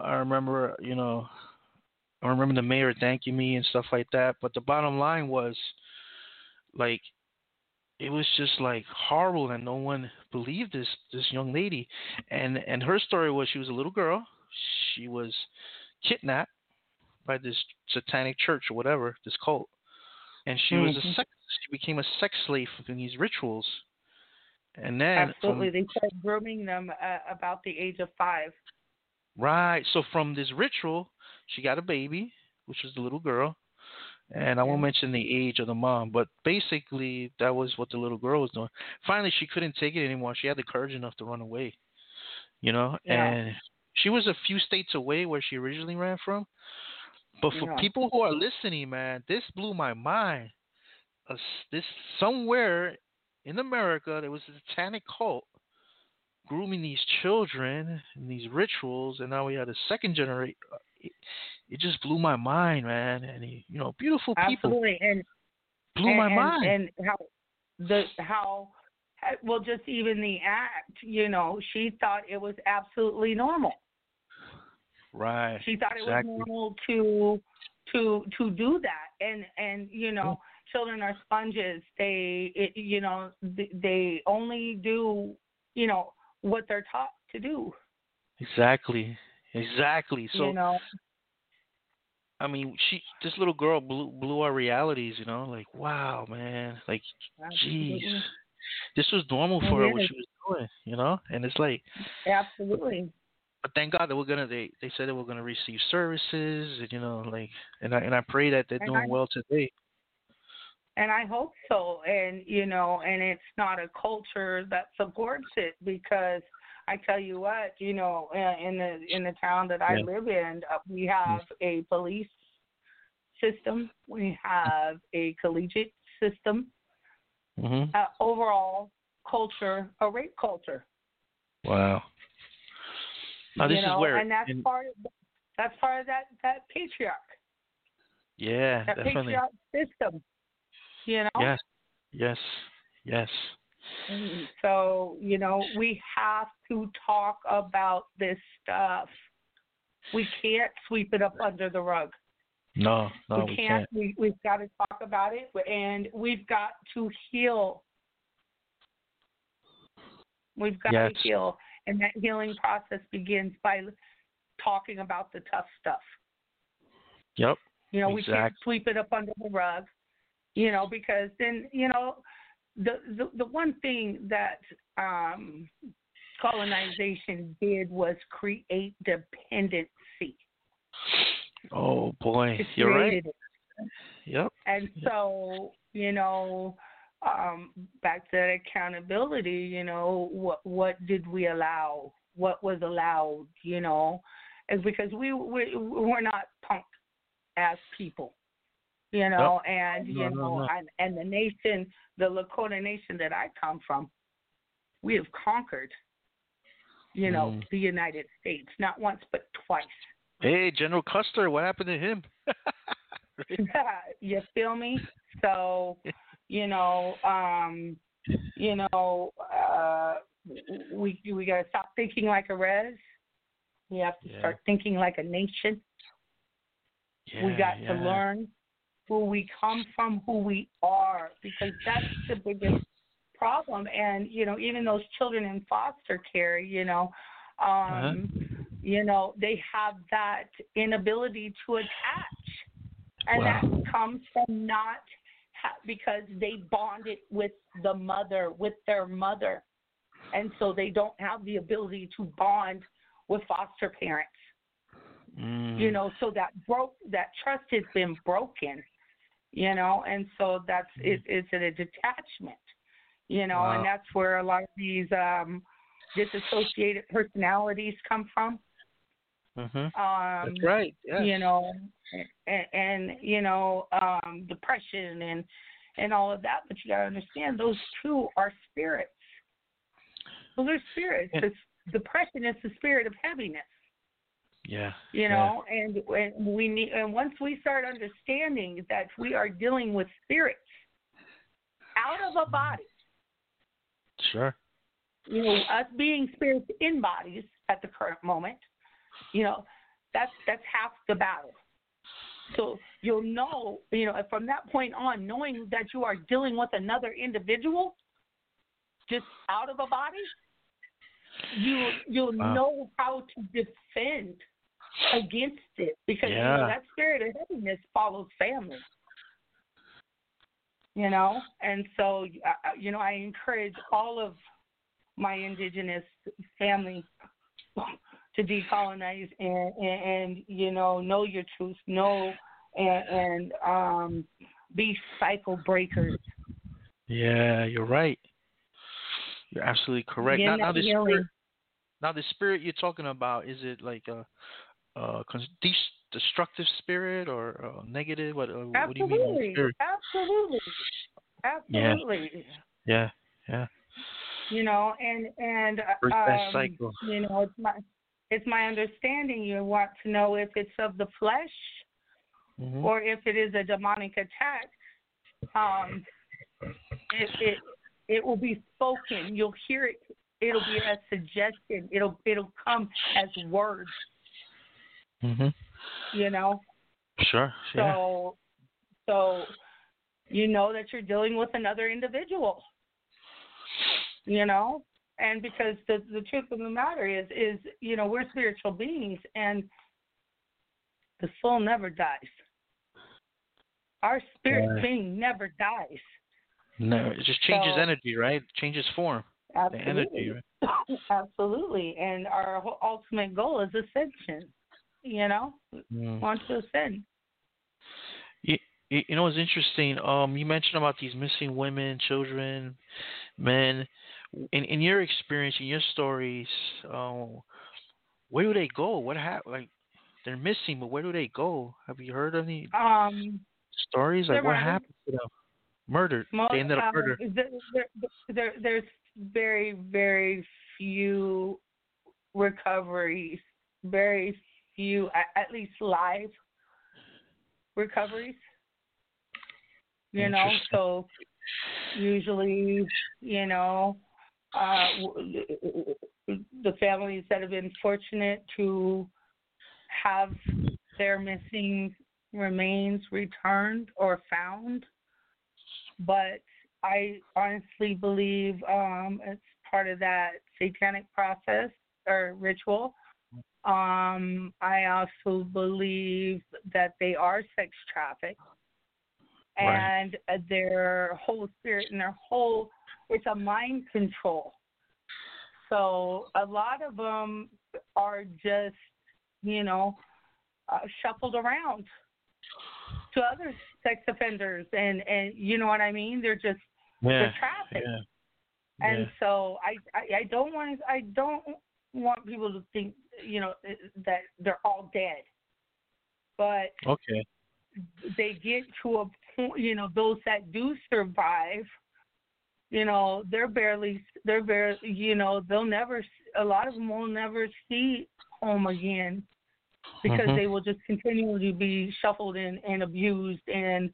I remember the mayor thanking me and stuff like that. But the bottom line was, like, it was just like horrible that no one believed this young lady. And her story was, she was a little girl. She was kidnapped by this satanic church or whatever, this cult, and Hmm. she became a sex slave in these rituals. And then Absolutely. They started grooming them about the age of 5. from this ritual, she got a baby, which was the little girl. And I Yeah. won't mention the age of the mom, but basically that was what the little girl was doing. Finally, she couldn't take it anymore. She had the courage enough to run away, Yeah. and she was a few states away where she originally ran from. But for Yeah. people who are listening, man, this blew my mind. This somewhere in America, there was a satanic cult grooming these children and these rituals, and now we had a second generation. It just blew my mind, man. And beautiful people, Absolutely. blew my mind. And how well, just even the act, she thought it was absolutely normal. Right, She thought it was exactly. normal to do that. And children are sponges. They only do what they're taught to do. Exactly, exactly. you So, know I mean, this little girl blew our realities. Like, wow, man. Like, jeez, Absolutely. this was normal for her what It is. she was doing. And it's like, Absolutely. but thank God that they said they were gonna receive services, and like, and I pray that they're and I doing well today. and I hope so. And it's not a culture that supports it, because I tell you what, in the town that I Yeah. live in, we have a police system, we have a collegiate system, Mhm. overall culture, a rape culture. Wow. Now this is where, And that's and part of that patriarch, yeah, that definitely. patriarch system. You know. Yes. Yes. Yes. So, we have to talk about this stuff. We can't sweep it up under the rug. No, We we can't. can't. We've got to talk about it, and we've got to heal. We've got Yes. to heal. And that healing process begins by talking about the tough stuff. Yep. We can't Exactly. sweep it up under the rug, because then, the one thing that colonization did was create dependency. Oh boy, It you're right. created it. Yep. And so, back to that accountability, what did we allow? What was allowed, is because we're not punked as people, Yep. and, No. and the nation, the Lakota nation that I come from, we have conquered, the United States, not once, but twice. Hey, General Custer, what happened to him? You feel me? So, we gotta stop thinking like a res. We have to start thinking like a nation. We got to learn who we come from, who we are, because that's the biggest problem. And even those children in foster care, they have that inability to attach, and that comes from not because they bonded with their mother, and so they don't have the ability to bond with foster parents. So that trust has been broken, and so that's it's a detachment, and that's where a lot of these disassociated personalities come from. That's right. Yes. And depression and all of that. But you gotta understand, those two are spirits. Those are spirits. Yeah. Depression is the spirit of heaviness. Yeah. And we need, and once we start understanding that we are dealing with spirits out of a body. Sure. Us being spirits in bodies at the current moment, that's half the battle. So you'll know, from that point on, knowing that you are dealing with another individual just out of a body, you'll know how to defend against it, because that spirit of heaviness follows family. And so I encourage all of my indigenous family to decolonize and know your truth, and be cycle breakers. Yeah, you're right. You're absolutely correct. Now the spirit you're talking about, is it like a destructive spirit or negative? What do you mean by spirit? Absolutely. Yeah. And break that cycle. it's my understanding you want to know if it's of the flesh or if it is a demonic attack. It will be spoken. You'll hear it. It'll be a suggestion. It'll come as words. Sure. So that you're dealing with another individual. And because the truth of the matter is we're spiritual beings, and the soul never dies. Our spirit being never dies. No, it just changes energy, right? It changes form. Absolutely. The energy, right? Absolutely. And our ultimate goal is ascension. Want to ascend. It's interesting. You mentioned about these missing women, children, men. In your experience, in your stories, where do they go? What happened? Like, they're missing, but where do they go? Have you heard any stories? Like, what happened to them? Murdered. They ended up murdered. There's very, very few recoveries. Very few, at least live recoveries. So usually, the families that have been fortunate to have their missing remains returned or found. But I honestly believe it's part of that satanic process or ritual. I also believe that they are sex trafficked. And their whole spirit and it's a mind control. So a lot of them are just, shuffled around. to other sex offenders, and you know what I mean. They're trafficked, and so I don't want people to think that they're all dead, but they get to a point. Those that do survive, they're barely. They'll never. A lot of them will never see home again because they will just continually be shuffled and abused, and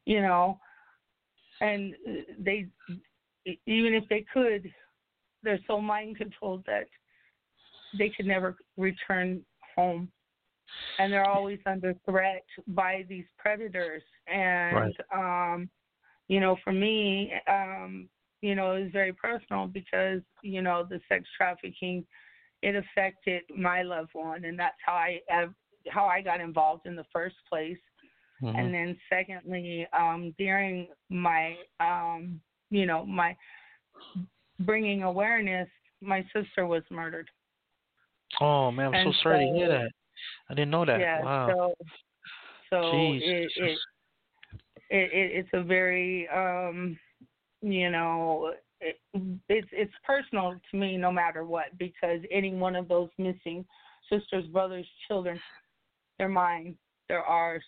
and they, even if they could, they're so mind controlled that they could never return home, and they're always under threat by these predators. And for me, it was very personal because the sex trafficking, it affected my loved one, and that's how I got involved in the first place. And then secondly, during my my bringing awareness, my sister was murdered. Oh man, I'm so sorry to hear that. I didn't know that. Yeah. Wow. So it's a very it's personal to me no matter what, because any one of those missing sisters, brothers, children, they're mine, they're ours.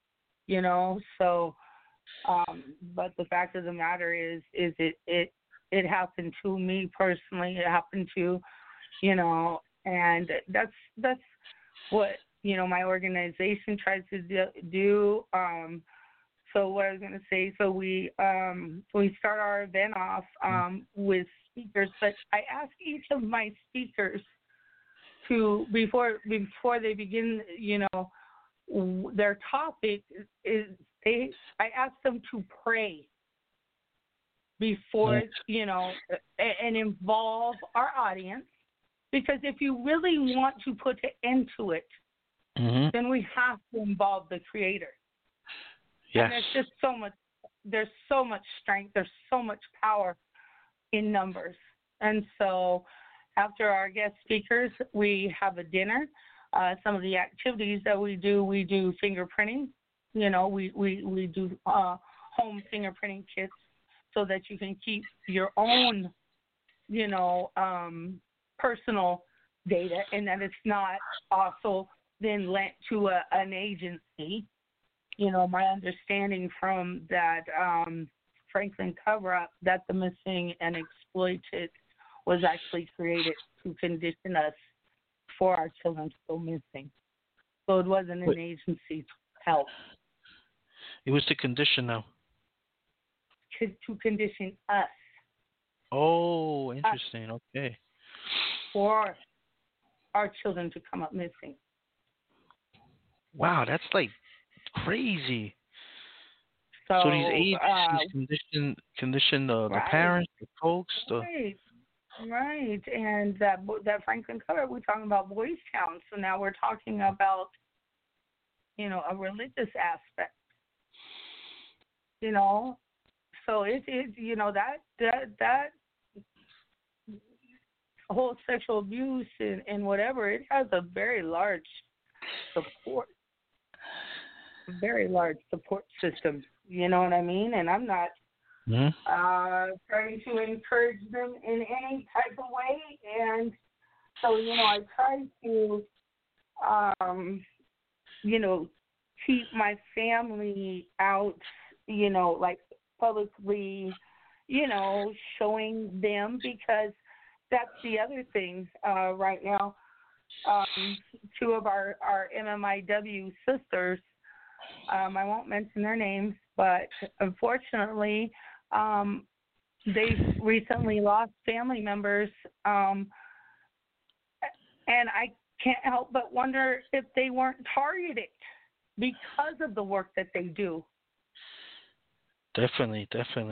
So but the fact of the matter is it happened to me personally. It happened to and that's what my organization tries to do. So what I was going to say, so we start our event off with speakers, but I ask each of my speakers to before they begin their topic is I ask them to pray before and involve our audience, because if you really want to put an end to it, then we have to involve the Creator. Yes. And there's so much strength, there's so much power in numbers. And so after our guest speakers, we have a dinner. Some of the activities that we do fingerprinting. We do home fingerprinting kits so that you can keep your own, personal data, and that it's not also then lent to an agency. My understanding from that Franklin cover-up, that the missing and exploited was actually created to condition us for our children to go missing. So it wasn't an agency to help. It was to condition them. To condition us. Oh, interesting. Okay. For our children to come up missing. Wow, that's like crazy. So these agencies condition the parents, the folks, Right, and that Franklin cover, we're talking about Boys Town. So now we're talking about, a religious aspect. So it that whole sexual abuse and whatever, it has a very large support system. You know what I mean? And I'm not trying to encourage them in any type of way. And so, I try to, keep my family out, like publicly, showing them, because that's the other thing right now. Two of our MMIW sisters, I won't mention their names, but unfortunately, they recently lost family members, and I can't help but wonder if they weren't targeted because of the work that they do. Definitely.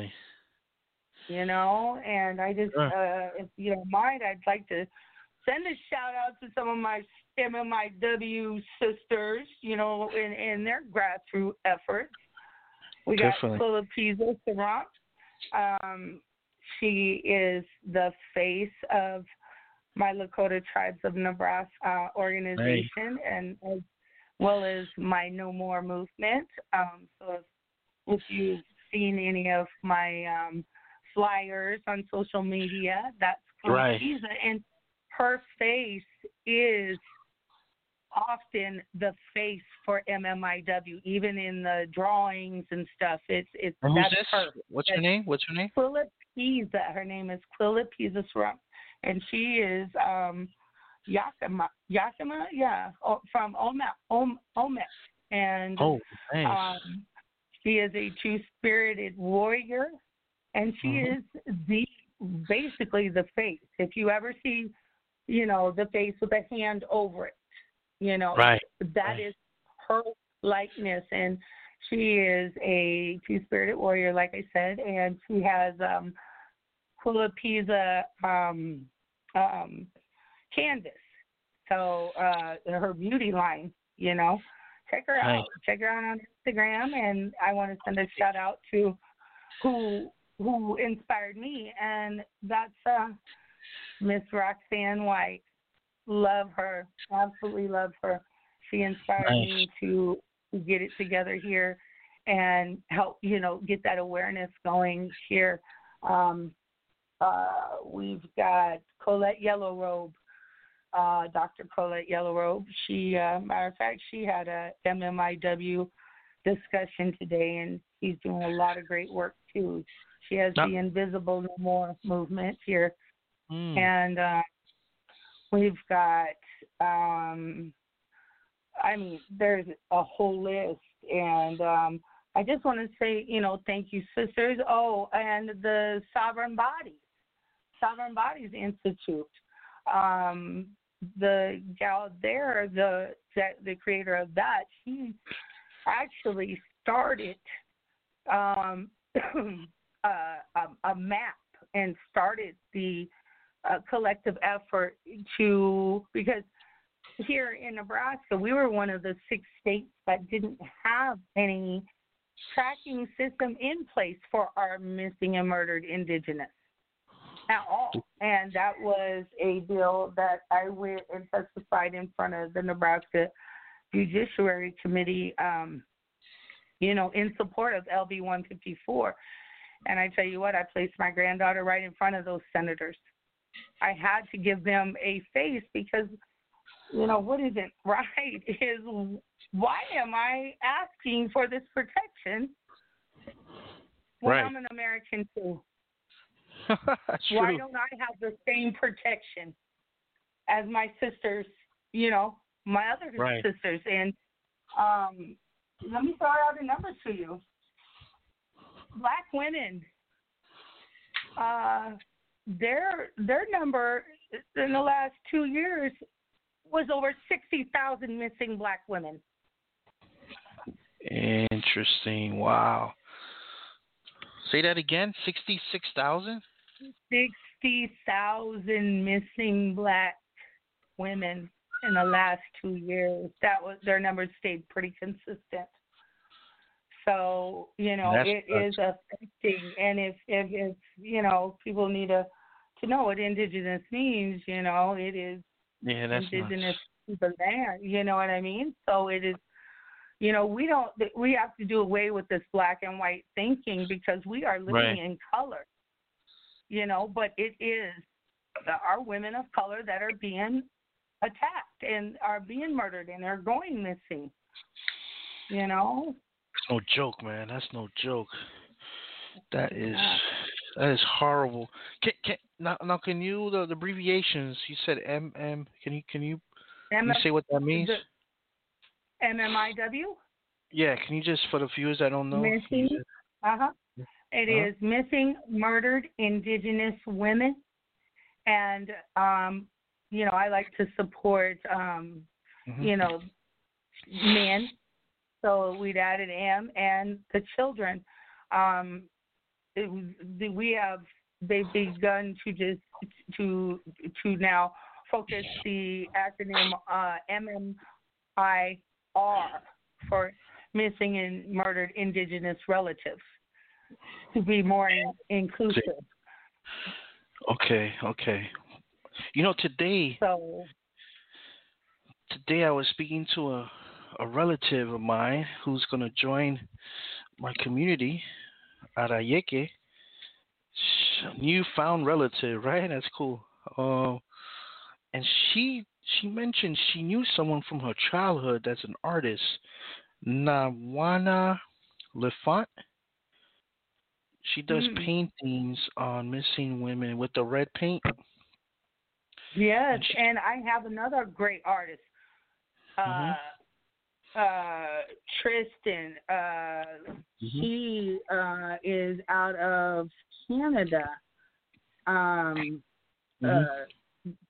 And I just, if you don't mind, I'd like to send a shout out to some of my MMIW sisters, in their grassroots efforts. We got Philippiza Sarant. She is the face of my Lakota Tribes of Nebraska organization, and has well as my No More movement. So if you've seen any of my flyers on social media, that's Right. Quilla, and her face is often the face for MMIW, even in the drawings and stuff. It's And who's that's this? her. What's her That's name? What's her name? Quilla Pisa. Her name is Quilla Pisa Srum, and she is Yakima, yeah, from Olmec, and Oh, nice. she is a two-spirited warrior, and she is basically the face. If you ever see, the face with a hand over it, Right. that is her likeness, and she is a two-spirited warrior, like I said, and she has Quilla Pisa canvas. So her beauty line, check her Nice. out. Check her out on Instagram, and I want to send a shout out to who inspired me, and that's Miss Roxanne White. Love her, absolutely love her. She inspired Nice. me to get it together here and help, get that awareness going here. We've got Colette Yellowrobe, Dr. Colette Yellowrobe. She, matter of fact, she had a MMIW discussion today, and she's doing a lot of great work too. She has the Invisible No More movement here, and we've got, there's a whole list, and I just want to say, thank you, sisters. Oh, and the Sovereign Bodies Institute. The gal there, the creator of that, she actually started a map and started the collective effort because here in Nebraska, we were one of the 6 states that didn't have any tracking system in place for our missing and murdered indigenous at all. And that was a bill that I went and testified in front of the Nebraska Judiciary Committee, in support of LB 154. And I tell you what, I placed my granddaughter right in front of those senators. I had to give them a face because, what isn't right is, why am I asking for this protection when I'm an American too? That's true. Why don't I have the same protection as my sisters, my other sisters? And let me throw out a number to you. Black women, their number in the last 2 years was over 60,000 missing Black women. Interesting. Wow. Say that again. 66,000. 60,000 missing Black women in the last 2 years. That was their numbers stayed pretty consistent. So it is affecting. And if people need to know what indigenous means, it is indigenous to the land. You know what I mean? So it is. We have to do away with this black and white thinking because we are living in color. But it is our women of color that are being attacked and are being murdered and are going missing. It's no joke, man. That's no joke. That is horrible. Now can you the abbreviations? You said MM. Can you say what that means? MMIW? Yeah, can you just, for the viewers that don't know? Missing. It is Missing Murdered Indigenous Women. And, I like to support, men. So we'd added M and the children. They've begun to now focus the acronym MMIR for Missing and Murdered Indigenous Relatives to be more inclusive. Okay. Today I was speaking to a a relative of mine who's gonna join my community, Arayeke. Newfound relative, right? That's cool. Um, and she mentioned she knew someone from her childhood that's an artist, Nawana Lefant. She does Mm. paintings on missing women with the red paint. Yes, And she, and I have another great artist, mhm, uh, Tristan. mhm, He is out of Canada. Um, mhm. uh,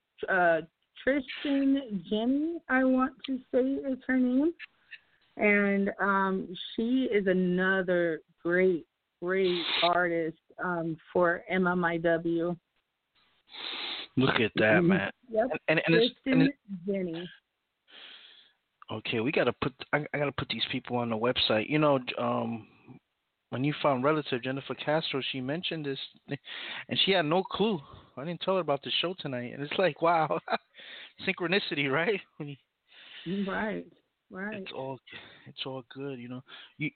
Tristan Jenny, I want to say is her name, and she is another great artist for MMIW. Look at that, Mhm. man. Yep, And Tristan Jenny. okay, we gotta put. I gotta put these people on the website. You know, my newfound relative Jennifer Castro, she mentioned this, and she had no clue. I didn't tell her about the show tonight, and it's like, wow, synchronicity, right? Right, right. It's all, it's all good, you know. You,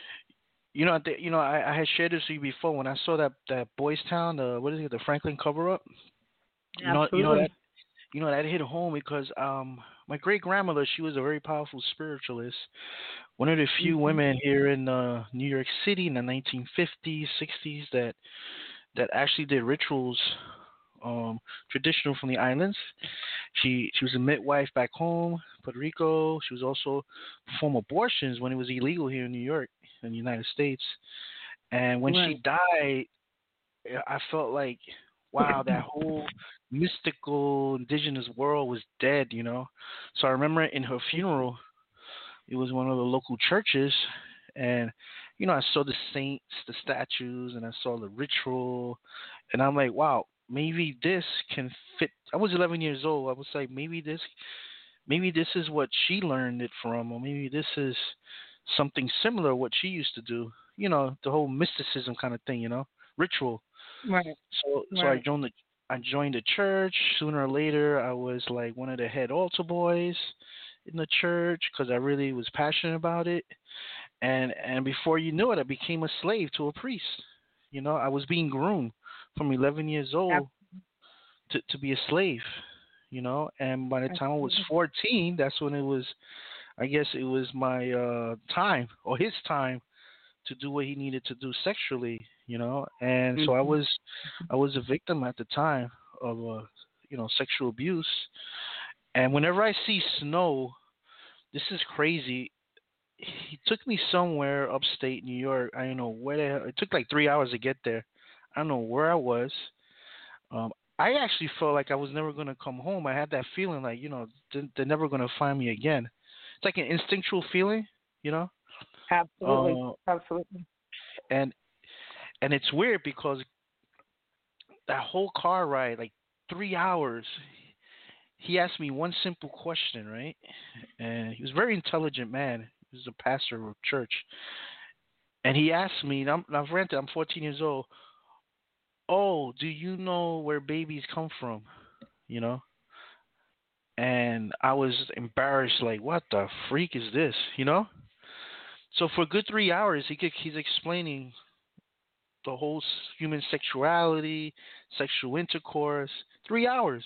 I had shared this with you before when I saw that Boys Town, what is it, the Franklin cover up. Absolutely. That hit home because my great grandmother, she was a very powerful spiritualist, one of the few Hmm. women here in New York City in the 1950s, 60s that actually did rituals, traditional from the islands. She was a midwife back home, Puerto Rico. She was also perform abortions when it was illegal here in New York, in the United States. And when she Right. died, I felt like, wow, that whole mystical indigenous world was dead, you know. So I remember in her funeral, it was one of the local churches, and I saw the saints, the statues, and I saw the ritual, and I'm like, wow, maybe this can fit. I was 11 years old. I was like, maybe this is what she learned it from, or maybe this is something similar what she used to do. The whole mysticism kind of thing, ritual. Right. So Right. I joined the church. Sooner or later, I was like one of the head altar boys in the church because I really was passionate about it. And before you knew it, I became a slave to a priest. I was being groomed from 11 years old to be a slave. And by the time I was Absolutely. 14, that's when it was. I guess it was my time or his time to do what he needed to do sexually. And so Hmm. I was a victim at the time of sexual abuse. And whenever I see Snow, this is crazy. He took me somewhere upstate New York. I don't know where the hell. It took like 3 hours to get there. I don't know where I was. Um, I actually felt like I was never gonna come home. I had that feeling like they're never gonna find me again. It's like an instinctual feeling, you know. Absolutely. Uh, Absolutely. and and it's weird because that whole car ride, like 3 hours, he asked me one simple question, right? And he was a very intelligent man. He was a pastor of a church, and he asked me. And I'm rented. I'm 14 years old. Oh, do you know where babies come from? You know. And I was embarrassed, like, what the freak is this? So for a good 3 hours, he's explaining the whole human sexuality, sexual intercourse. 3 hours.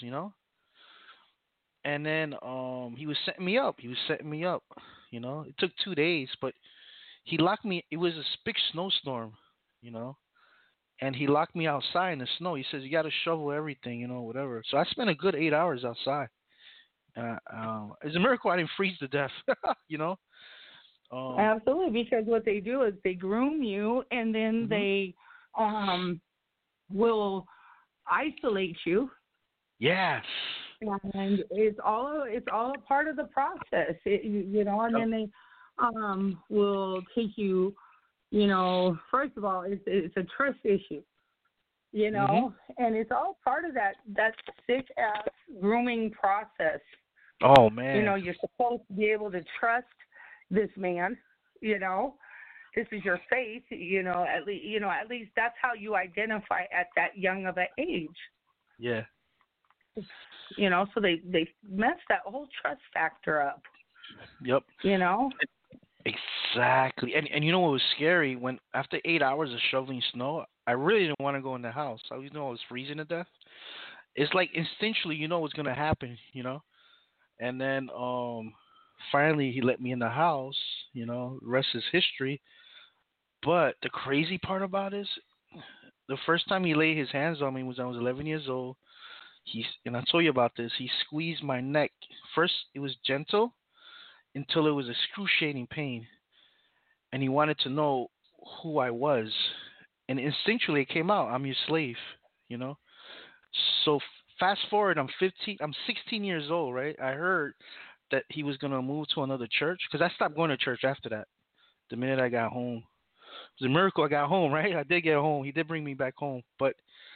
And then he was setting me up. It took 2 days, but he locked me. It was a big snowstorm, you know, and he locked me outside in the snow. He says you got to shovel everything, whatever. So I spent a good 8 hours outside. It's a miracle I didn't freeze to death, you know. Um, Absolutely. Because what they do is they groom you, and then hmm they um, will isolate you, Yes. and it's all a part of the process. And Yep. then they will take you. First of all, it's a trust issue. hmm And it's all part of that sick ass grooming process. Oh man. You're supposed to be able to trust this man. You know, this is your faith. At least that's how you identify at that young of an age. Yeah. So they mess that whole trust factor up. Yep. You know. Exactly. And you know what was scary? When after 8 hours of shoveling snow, I really didn't want to go in the house. I always know I was freezing to death. It's like instinctually you know what's gonna happen, you know? And then finally he let me in the house, you know, the rest is history. But the crazy part about it is the first time he laid his hands on me was when I was 11 years old. And I told you about this. He squeezed my neck. First, it was gentle until it was excruciating pain, and he wanted to know who I was. And instinctually, it came out. I'm your slave, you know. So fast forward, I'm 15. I'm 16 years old, right? I heard that he was gonna move to another church because I stopped going to church after that. The minute I got home, it was a miracle I got home, right? I did get home. He did bring me back home, but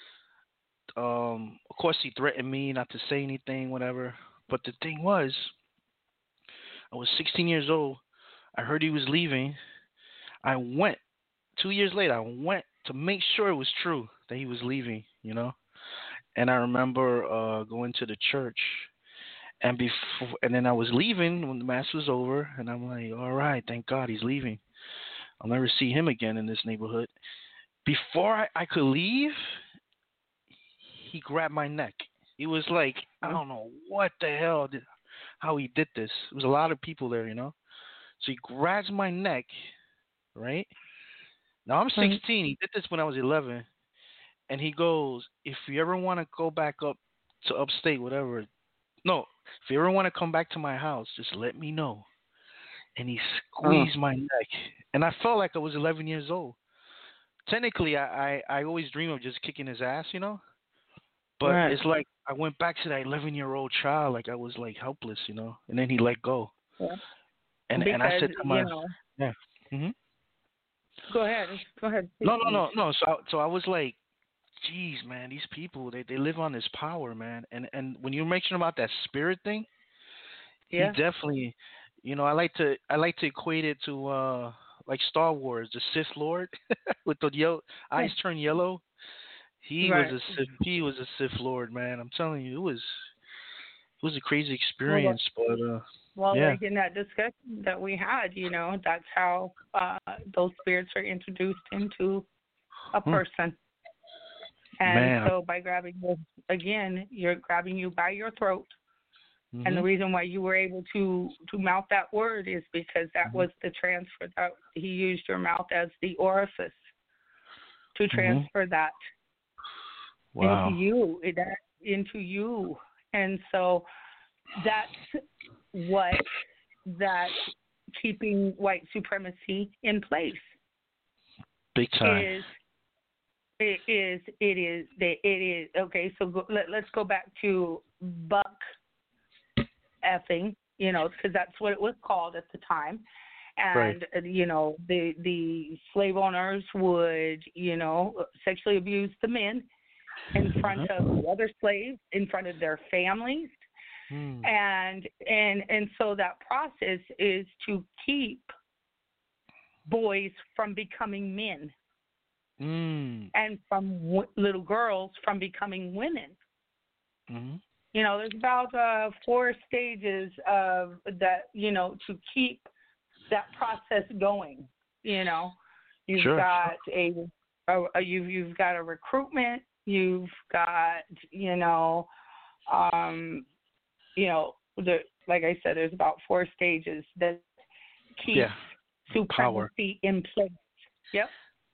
of course, he threatened me not to say anything, whatever. But the thing was, I was 16 years old. I heard he was leaving. I went 2 years later. I went to make sure it was true that he was leaving. You know, and I remember going to the church, and then I was leaving when the mass was over, and I'm like, all right, thank God he's leaving. I'll never see him again in this neighborhood. Before I could leave, he grabbed my neck. It was like I don't know what the hell, how he did this. There was a lot of people there, you know. So he grabs my neck, right? Now I'm 16. He did this when I was 11, and he goes, "If you ever want to go back up to upstate, whatever, no, if you ever want to come back to my house, just let me know." And he squeezed my neck, and I felt like I was 11 years old. Technically, I always dream of just kicking his ass, you know. But it's like I went back to that 11-year-old child, like I was like helpless, you know. And then he let go, Yeah. and I said to my, yeah, Go ahead. No. So I was like, geez, man, these people they live on this power, man. And when you mention about that spirit thing, he definitely, you know, I like to equate it to like Star Wars, the Sith Lord with the eyes turn yellow. He was a Sith. He was a Sith Lord, man. I'm telling you, it was a crazy experience. Like in that discussion that we had, you know, that's how those spirits are introduced into a person. And so by grabbing you again, you're grabbing you by your throat. And the reason why you were able to mouth that word is because that was the transfer. That he used your mouth as the orifice to transfer that. Wow. into you. And so that's what that keeping white supremacy in place big time is. It is okay. So let's go back to buck effing, you know, because that's what it was called at the time. And you know, the slave owners would, you know, sexually abuse the men in front of the other slaves, in front of their families. And so that process is to keep boys from becoming men and from little girls from becoming women. You know, there's about 4 stages of that, you know, to keep that process going. You know, you've got you've got a recruitment. You've got, like I said, there's about 4 stages that keep supremacy in place. Yep.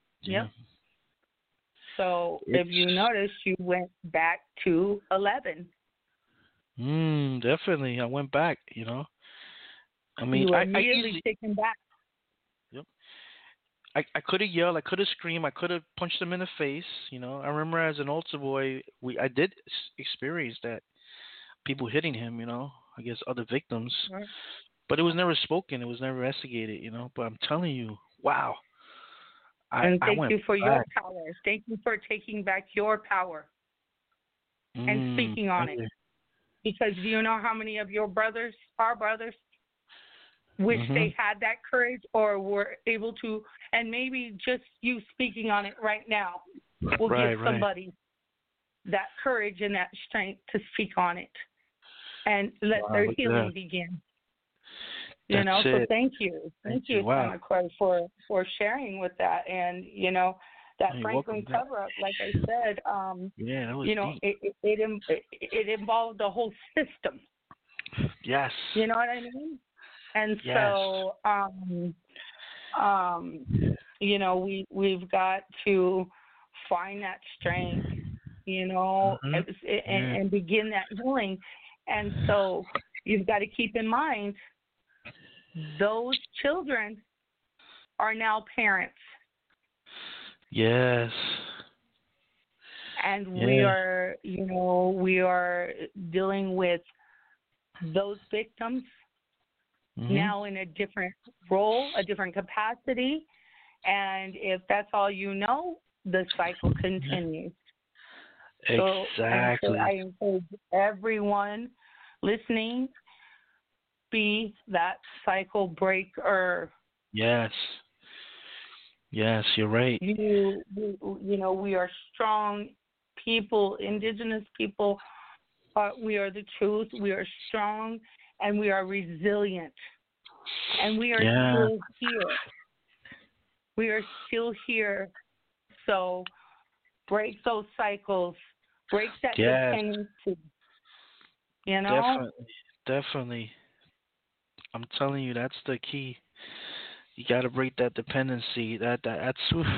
So if you notice, you went back to 11. Definitely, I went back. You know, I mean, you were immediately taken back. Yep. I could have yelled, I could have screamed, I could have punched them in the face. You know, I remember as an altar boy, I did experience that, people hitting him. You know, I guess other victims, but it was never spoken, it was never investigated. You know, but I'm telling you, wow. And thank you for your power. Thank you for taking back your power and speaking on it. Because do you know how many of your brothers, our brothers, wish they had that courage or were able to, and maybe just you speaking on it right now will give somebody that courage and that strength to speak on it and let their healing begin. You know, That's so it. thank you. Thank you, Wow. Sana, for sharing with that. And, you know, that You're Franklin welcome. cover up, like I said, Yeah, that was you know, deep. it involved the whole system. Yes. You know what I mean? And Yes. so, you know, we've got to find that strength, you know, Mhm. Yeah. and begin that healing. And so you've got to keep in mind those children are now parents, Yes. and we Yeah. are, you know, we are dealing with those victims Mhm. now in a different role, a different capacity. And if that's all you know, the cycle Yeah. continues. So I Exactly. encourage everyone listening, be that cycle breaker. Yes. Yes, you're right. You know, we are strong people, indigenous people. We are the truth. We are strong, and we are resilient, and we are Yeah. still here. We are still here. So break those cycles, break that Yes. dependency. You know, Definitely. Definitely. I'm telling you, that's the key. You got to break that dependency. That's oof.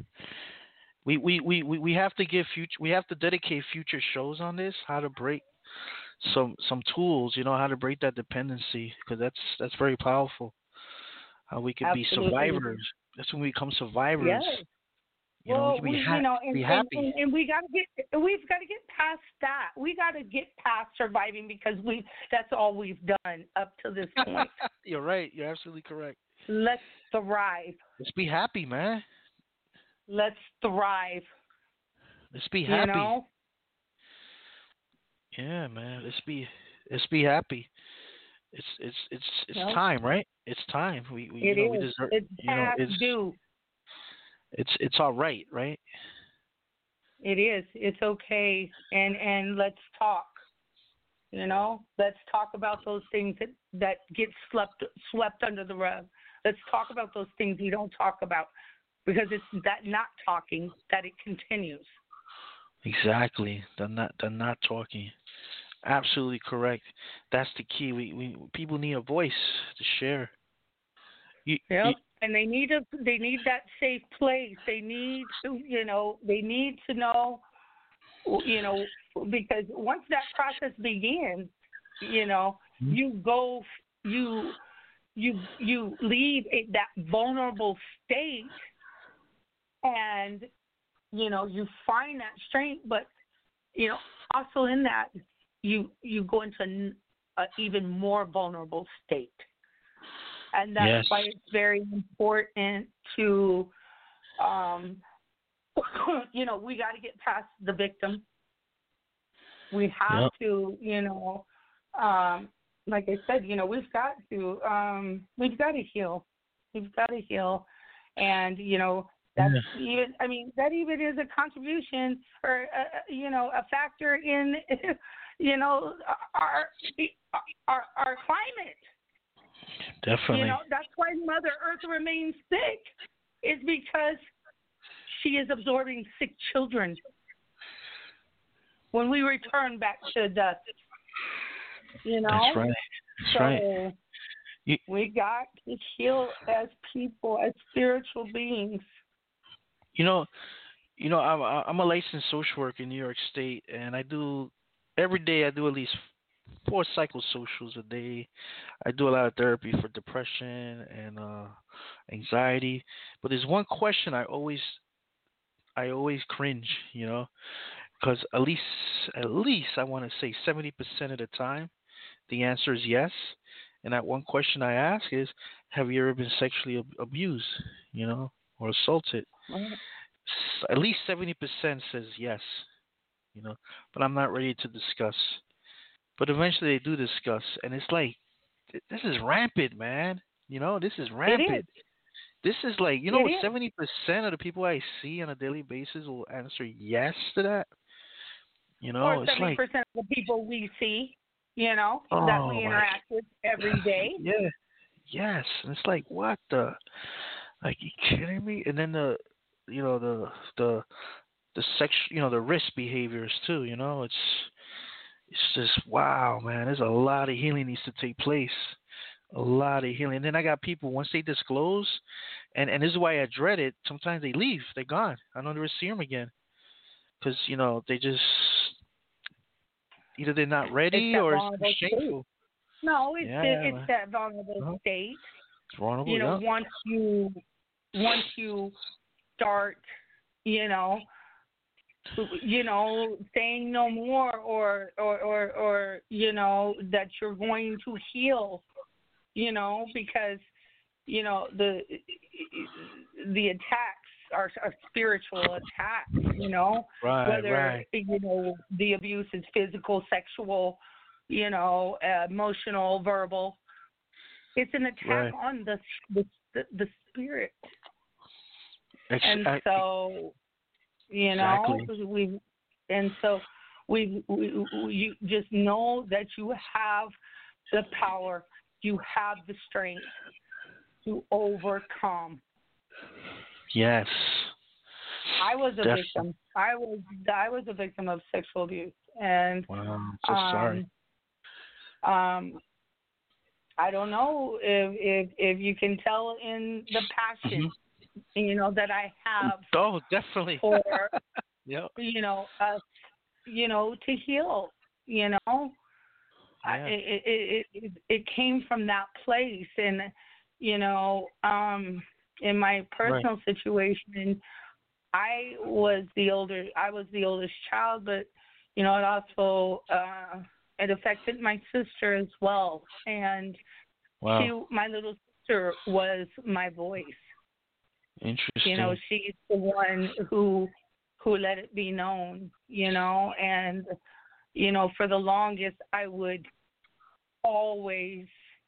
We have to give future. We have to dedicate future shows on this. How to break some tools. You know how to break that dependency because that's very powerful. How we could be absolutely. survivors. That's when we become survivors. Yes. You know, we Well, can be you know, be happy. and we got to we've got to get past that. We got to get past surviving because that's all we've done up to this point. You're right. You're absolutely correct. Let's thrive. Let's be happy, man. Let's thrive. Let's be You happy. know, Yeah, man. Let's be happy. It's no, time, right? It's time. We it we is. deserve. It's past It's due. it's all right? It is. It's okay. And let's talk. You know, let's talk about those things that get swept under the rug. Let's talk about those things we don't talk about because it's that not talking that it continues. Exactly. They're not talking. Absolutely correct. That's the key. We people need a voice to share. You Yep. And they need that safe place. They need to, you know, you know, because once that process begins, you know, you go, you leave that vulnerable state, and you know you find that strength, but you know also in that you go into an even more vulnerable state, and that's yes. why it's very important to you know, we got to get past the victim. We have Yep. to, you know, like I said, you know, we've got to heal. We've got to heal, and you know, that's Yeah. even. I mean, that even is a contribution, or you know, a factor in, you know, our climate. You Definitely. know, that's why Mother Earth remains sick, is because she is absorbing sick children. When we return back to dust, you That's know, right. That's right. so You, we got to heal as people, as spiritual beings. you know, I'm a licensed social worker in New York State, and I do every day. I do at least 4 psychosocials a day. I do a lot of therapy for depression and anxiety. But there's one question I always cringe, because at least I want to say 70% of the time the answer is yes. And that one question I ask is, have you ever been sexually abused, or assaulted? Right. At least 70% says yes, but I'm not ready to discuss. But eventually they do discuss, and it's like, this is rampant, man. This is It is. rampant. This is like, It what, is. 70% of the people I see on a daily basis will answer yes to that. Or It's like, 70% of the people we see, you know, that oh we my, interact with every day. yeah, Yes, and it's like, what the? Like, you kidding me? And then you know, the sex, the risk behaviors too. It's just wow, man. There's a lot of healing needs to take place. A lot of healing. And then I got people once they disclose, and this is why I dread it. Sometimes they leave. They're gone. I don't ever see them again because they just either they're not It's ready that or it's vulnerable state. shameful. No, Yeah, it's man. that vulnerable Uh-huh. state. It's vulnerable. Yeah. Once you start, you know, saying no more, or that you're going to heal, because the attacks are spiritual attacks, Right. whether Right. the abuse is physical, sexual, emotional, verbal. It's an attack Right. on the spirit. Ex- And I- so, exactly. we and so we you just know that you have the power, you have the strength to overcome. Yes. I was a Definitely. victim. I was a victim of sexual abuse, and Wow. I'm so sorry. um I don't know if you can tell in the Hmm. passion that I have Oh, definitely. for Yep. us to heal. Yeah. It came from that place, and in my Right. personal situation, I was the oldest child, but it also it affected my sister as well, and Wow. my little sister was my voice. Interesting. She's the one who let it be known, and for the longest I would always,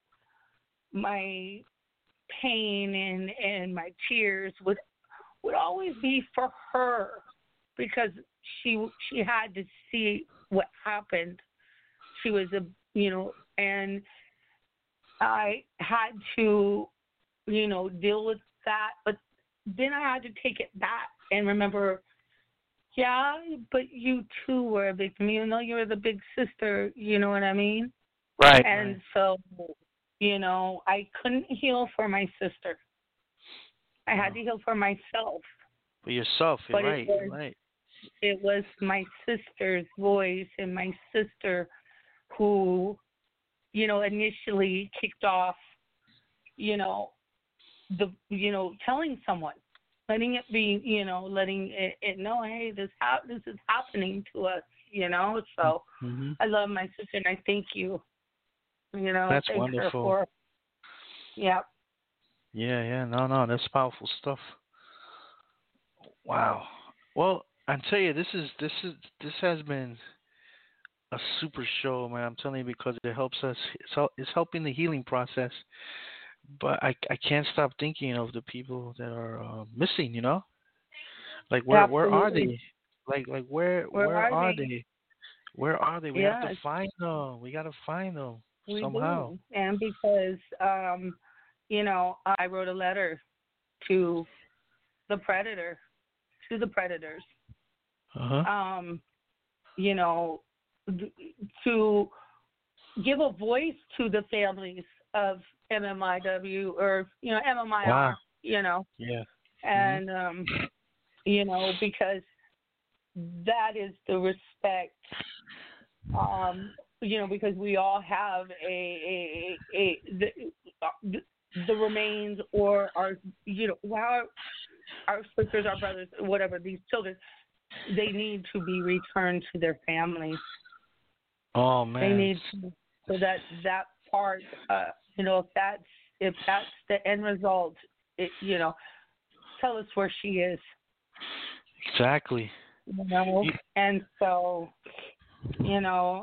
my pain and my tears would always be for her, because she had to see what happened. She was and I had to deal with that, but then I had to take it back and remember, yeah, but you too were a victim, even though you were the big sister, you know what I mean? Right. And Right. so, I couldn't heal for my sister. I had Wow. to heal for myself. For yourself, you're But right. You're right. it was my sister's voice and my sister who, initially kicked off, you know, telling someone, letting it be, letting it know, hey, this is happening to us, So Hmm. I love my sister, and I thank you, That's thank her wonderful. for, yeah. Yeah. Yeah. No. No. That's powerful stuff. Wow. Well, I tell you, this has been a super show, man. I'm telling you because it helps us. It's helping the healing process. But I can't stop thinking of the people that are missing. Like where are Absolutely. they? Like where Where are are they? they? Where are they? We have to Yes, find them. We got to find them we somehow. do. And because, I wrote a letter to the predator, to the predators, Uh huh. um, you know, to give a voice to the families of MMIW, or, Wow. MMIR, Yeah. Hmm. and, because that is the respect, because we all have the remains, or our sisters, our brothers, whatever, these children, they need to be returned to their families. Oh They man. need to, so that part, if that's the end result, tell us where she is, Exactly. You, and so, you know,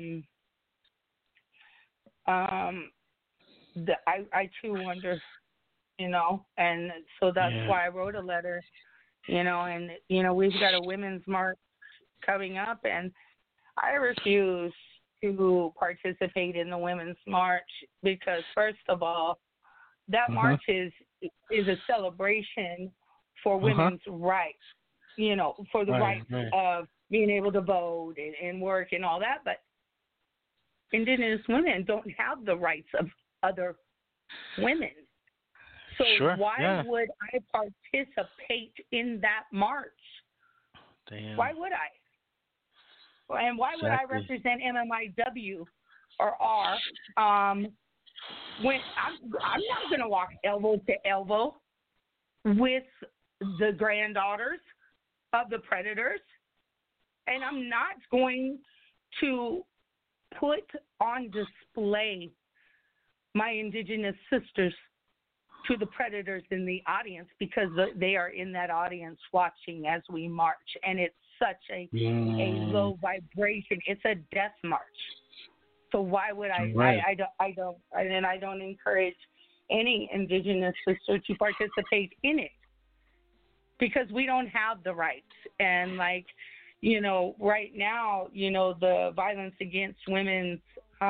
I too wonder, and so that's yeah. why I wrote a letter, and we've got a women's march coming up, and I refuse to participate in the women's march because, first of all, that march is a celebration for women's rights, for the rights of being able to vote and work and all that. But Indigenous women don't have the rights of other women. So why would I participate in that march? Damn. Why would I? And why would I represent MMIW or R when I'm not going to walk elbow to elbow with the granddaughters of the predators, and I'm not going to put on display my Indigenous sisters to the predators in the audience because they are in that audience watching as we march, and it's such a low vibration. It's a death march. So why would I? I don't encourage any Indigenous sister to participate in it because we don't have the rights. And right now, the Violence Against Women's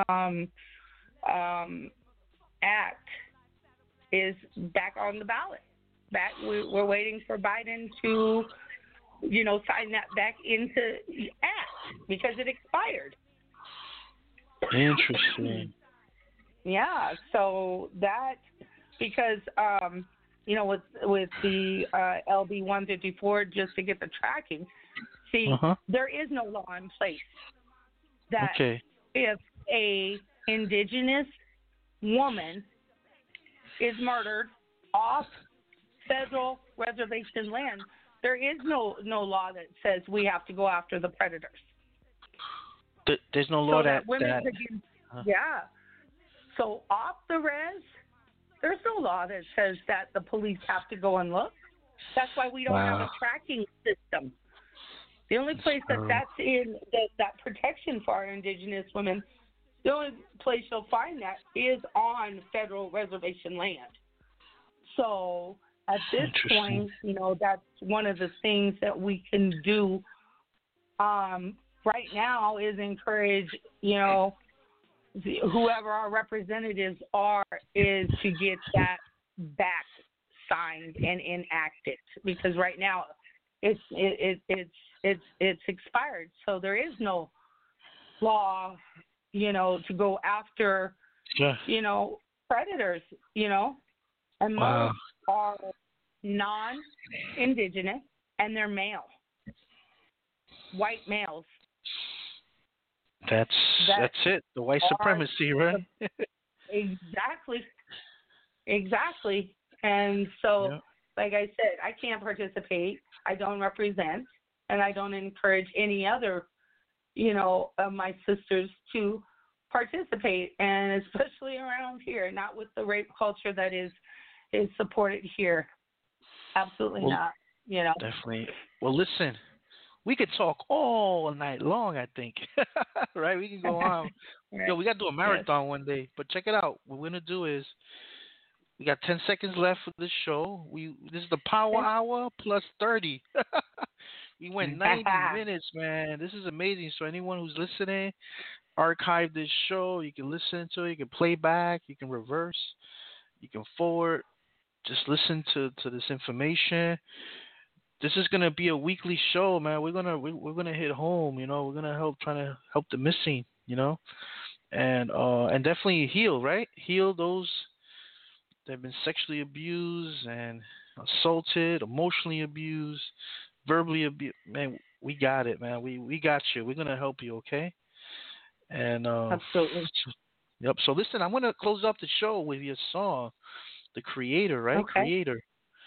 Act is back on the ballot. We're waiting for Biden to, sign that back into act because it expired. Interesting. Yeah, so that because with the LB 154, just to get the tracking. See, there is no law in place that if a Indigenous woman is murdered off federal reservation land, there is no law that says we have to go after the predators. There's no law that yeah. So off the res, there's no law that says that the police have to go and look. That's why we don't have a tracking system. The only place that's in that protection for our Indigenous women, the only place you'll find that is on federal reservation land. So at this point, that's one of the things that we can do right now is encourage, whoever our representatives are, is to get that back signed and enacted because right now it's expired. So there is no law, to go after, predators, and most are non-Indigenous and they're male, white males. That's it. The white supremacy, right? Exactly. And so, like I said, I can't participate. I don't represent, and I don't encourage any other, of my sisters to participate, and especially around here, not with the rape culture that is supported here. Absolutely not. Definitely. Well, listen. We could talk all night long, I think. Right? We can go on. Right. Yo, we got to do a marathon one day. But check it out. What we're going to do is we got 10 seconds left for this show. This is the Power Hour plus 30. We went 90 minutes, man. This is amazing. So anyone who's listening, archive this show. You can listen to it. You can play back. You can reverse. You can forward. Just listen to this information. This is gonna be a weekly show, man. We're gonna hit home, We're gonna try to help the missing, and definitely heal, right? Heal those that have been sexually abused and assaulted, emotionally abused, verbally abused. Man, we got it, man. We got you. We're gonna help you, okay? And absolutely. Yep. So listen, I'm gonna close up the show with your song, "The Creator," right? Okay. Creator.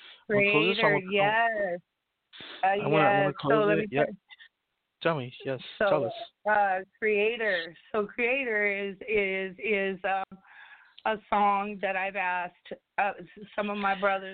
Yes. I want to close it. Yeah. Tell me. Yes. Tell us. Creator. So Creator is a song that I've asked some of our brothers,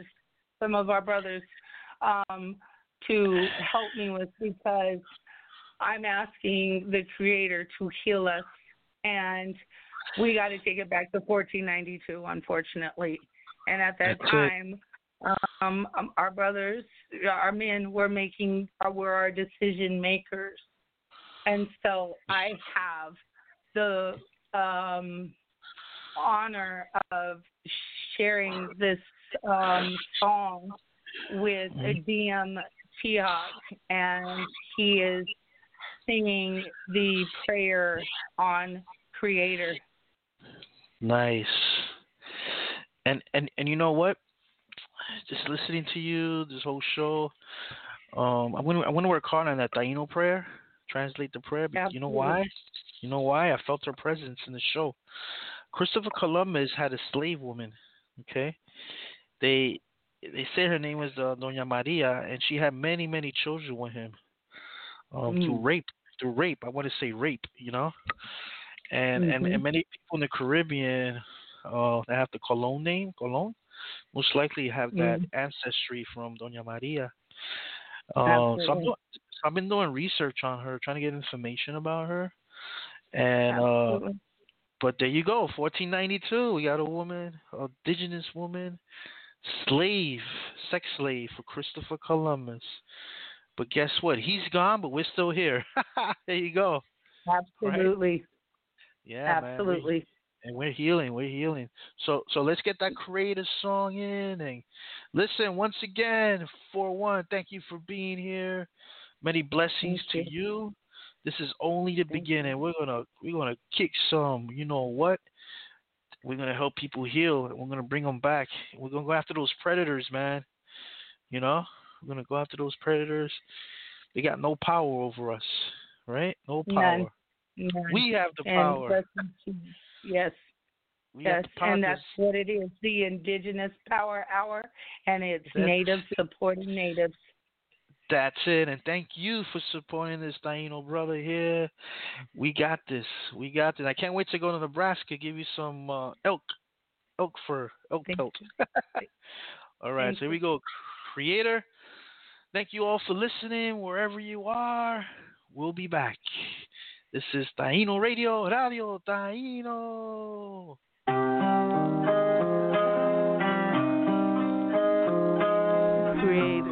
to help me with because I'm asking the Creator to heal us, and we got to take it back to 1492, unfortunately. And at that time. Our brothers, our men were our decision makers. And so I have the honor of sharing this song with DM Tiak, and he is singing the prayer on Creator. Nice. And you know what? Just listening to you, this whole show, I'm gonna work hard on that Taino prayer. Translate the prayer. Because you know why? You know why? I felt her presence in the show. Christopher Columbus had a slave woman. Okay, they say her name was Doña Maria, and she had many children with him. Through rape. I want to say rape. You know, and many people in the Caribbean that have the Colon name, most likely have that ancestry from Doña Maria. So I've been doing research on her, trying to get information about her, and but there you go, 1492, we got a woman, indigenous woman, sex slave for Christopher Columbus. But guess what? He's gone, but we're still here. There you go. Absolutely. Right? Yeah, absolutely. Man. And we're healing. So let's get that Creator song in. And listen, once again, 4-1, thank you for being here. Many blessings to you. This is only the beginning. We're gonna kick some. You know what? We're gonna help people heal. We're gonna bring them back. We're gonna go after those predators, man. You know, we're gonna go after those predators. They got no power over us, right? No power. None. We have the power. Yes. Yes, and that's what it is, the Indigenous Power Hour, and it's Natives supporting Natives. That's it, and thank you for supporting this Taino brother here. We got this. I can't wait to go to Nebraska, give you some elk fur, elk pelt. All right, so here we go. Creator, thank you all for listening wherever you are. We'll be back. This is Taino Radio, Radio Taino. Creator.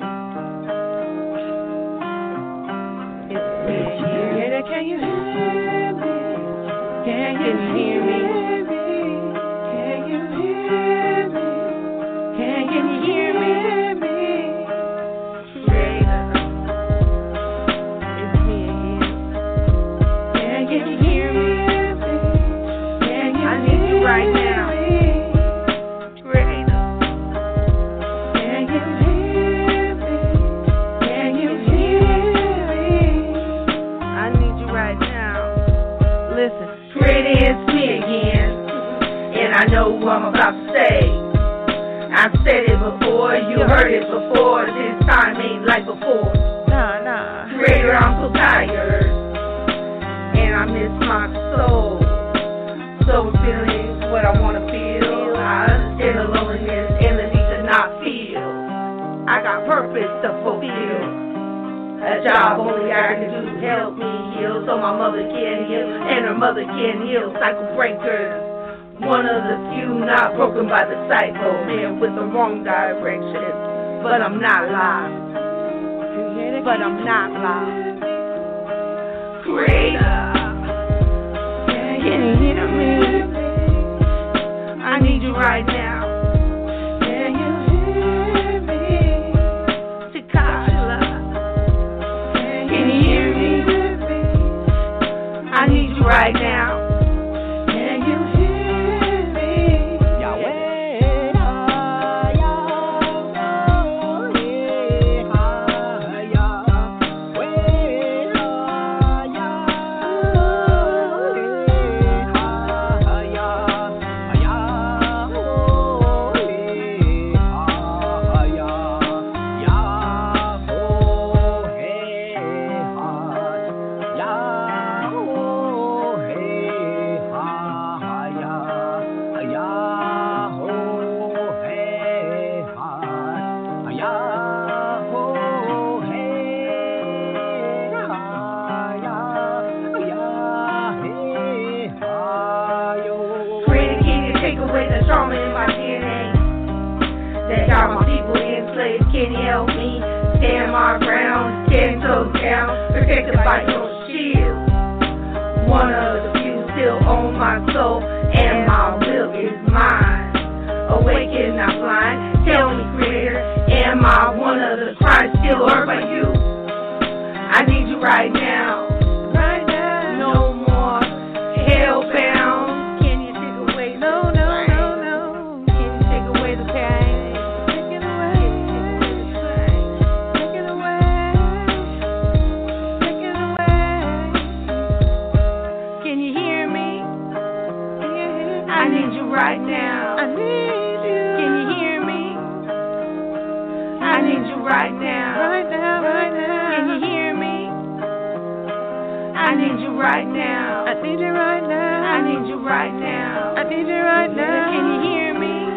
Can you hear me? Can you hear me? Can you hear me? Can you hear me? Creator, it's me again. Can you hear me? I need you right now. Creator, can you hear me? Can you hear me? I need you right now. Listen, Creator, it's me again, and I know what I'm about to say. I've said it before, you heard it before. This time ain't like before. Nah. Creator, I'm so tired, and I miss my soul. So feeling what I wanna feel. I understand the loneliness and the need to not feel. I got purpose to fulfill. A job only I can do, help me heal, so my mother can heal and her mother can heal. Cycle breakers, one of the few not broken by the cycle, man with the wrong direction. But I'm not lost. Creator, can you hear me? I need you right now. Can you hear me? Takala, can you hear me? I need you right now. Can you hear me? Can you help me stand my ground, 10 toes down, protected by your shield? One of the few still own my soul, and my will is mine. A awake and not blind. Tell me, Creator, am I one of the crimes still hurt by you? I need you right now. Right now. No more hellbound. Can you take away? No. Can you take away the pain? Take it away. Take it away. Take it away. Can you hear me? I need you right now. I need you. Can you hear me? I need you right now. Right now. Can you hear me? I need you right now. I need you right now. I need you right now. I need you right now. Can you hear me?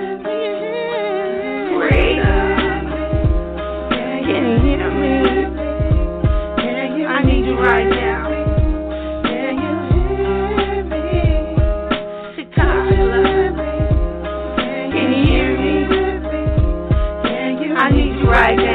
Creator. Can you hear me? I need you right now. Can you hear me? Chicago. Can you hear me? I need you right now.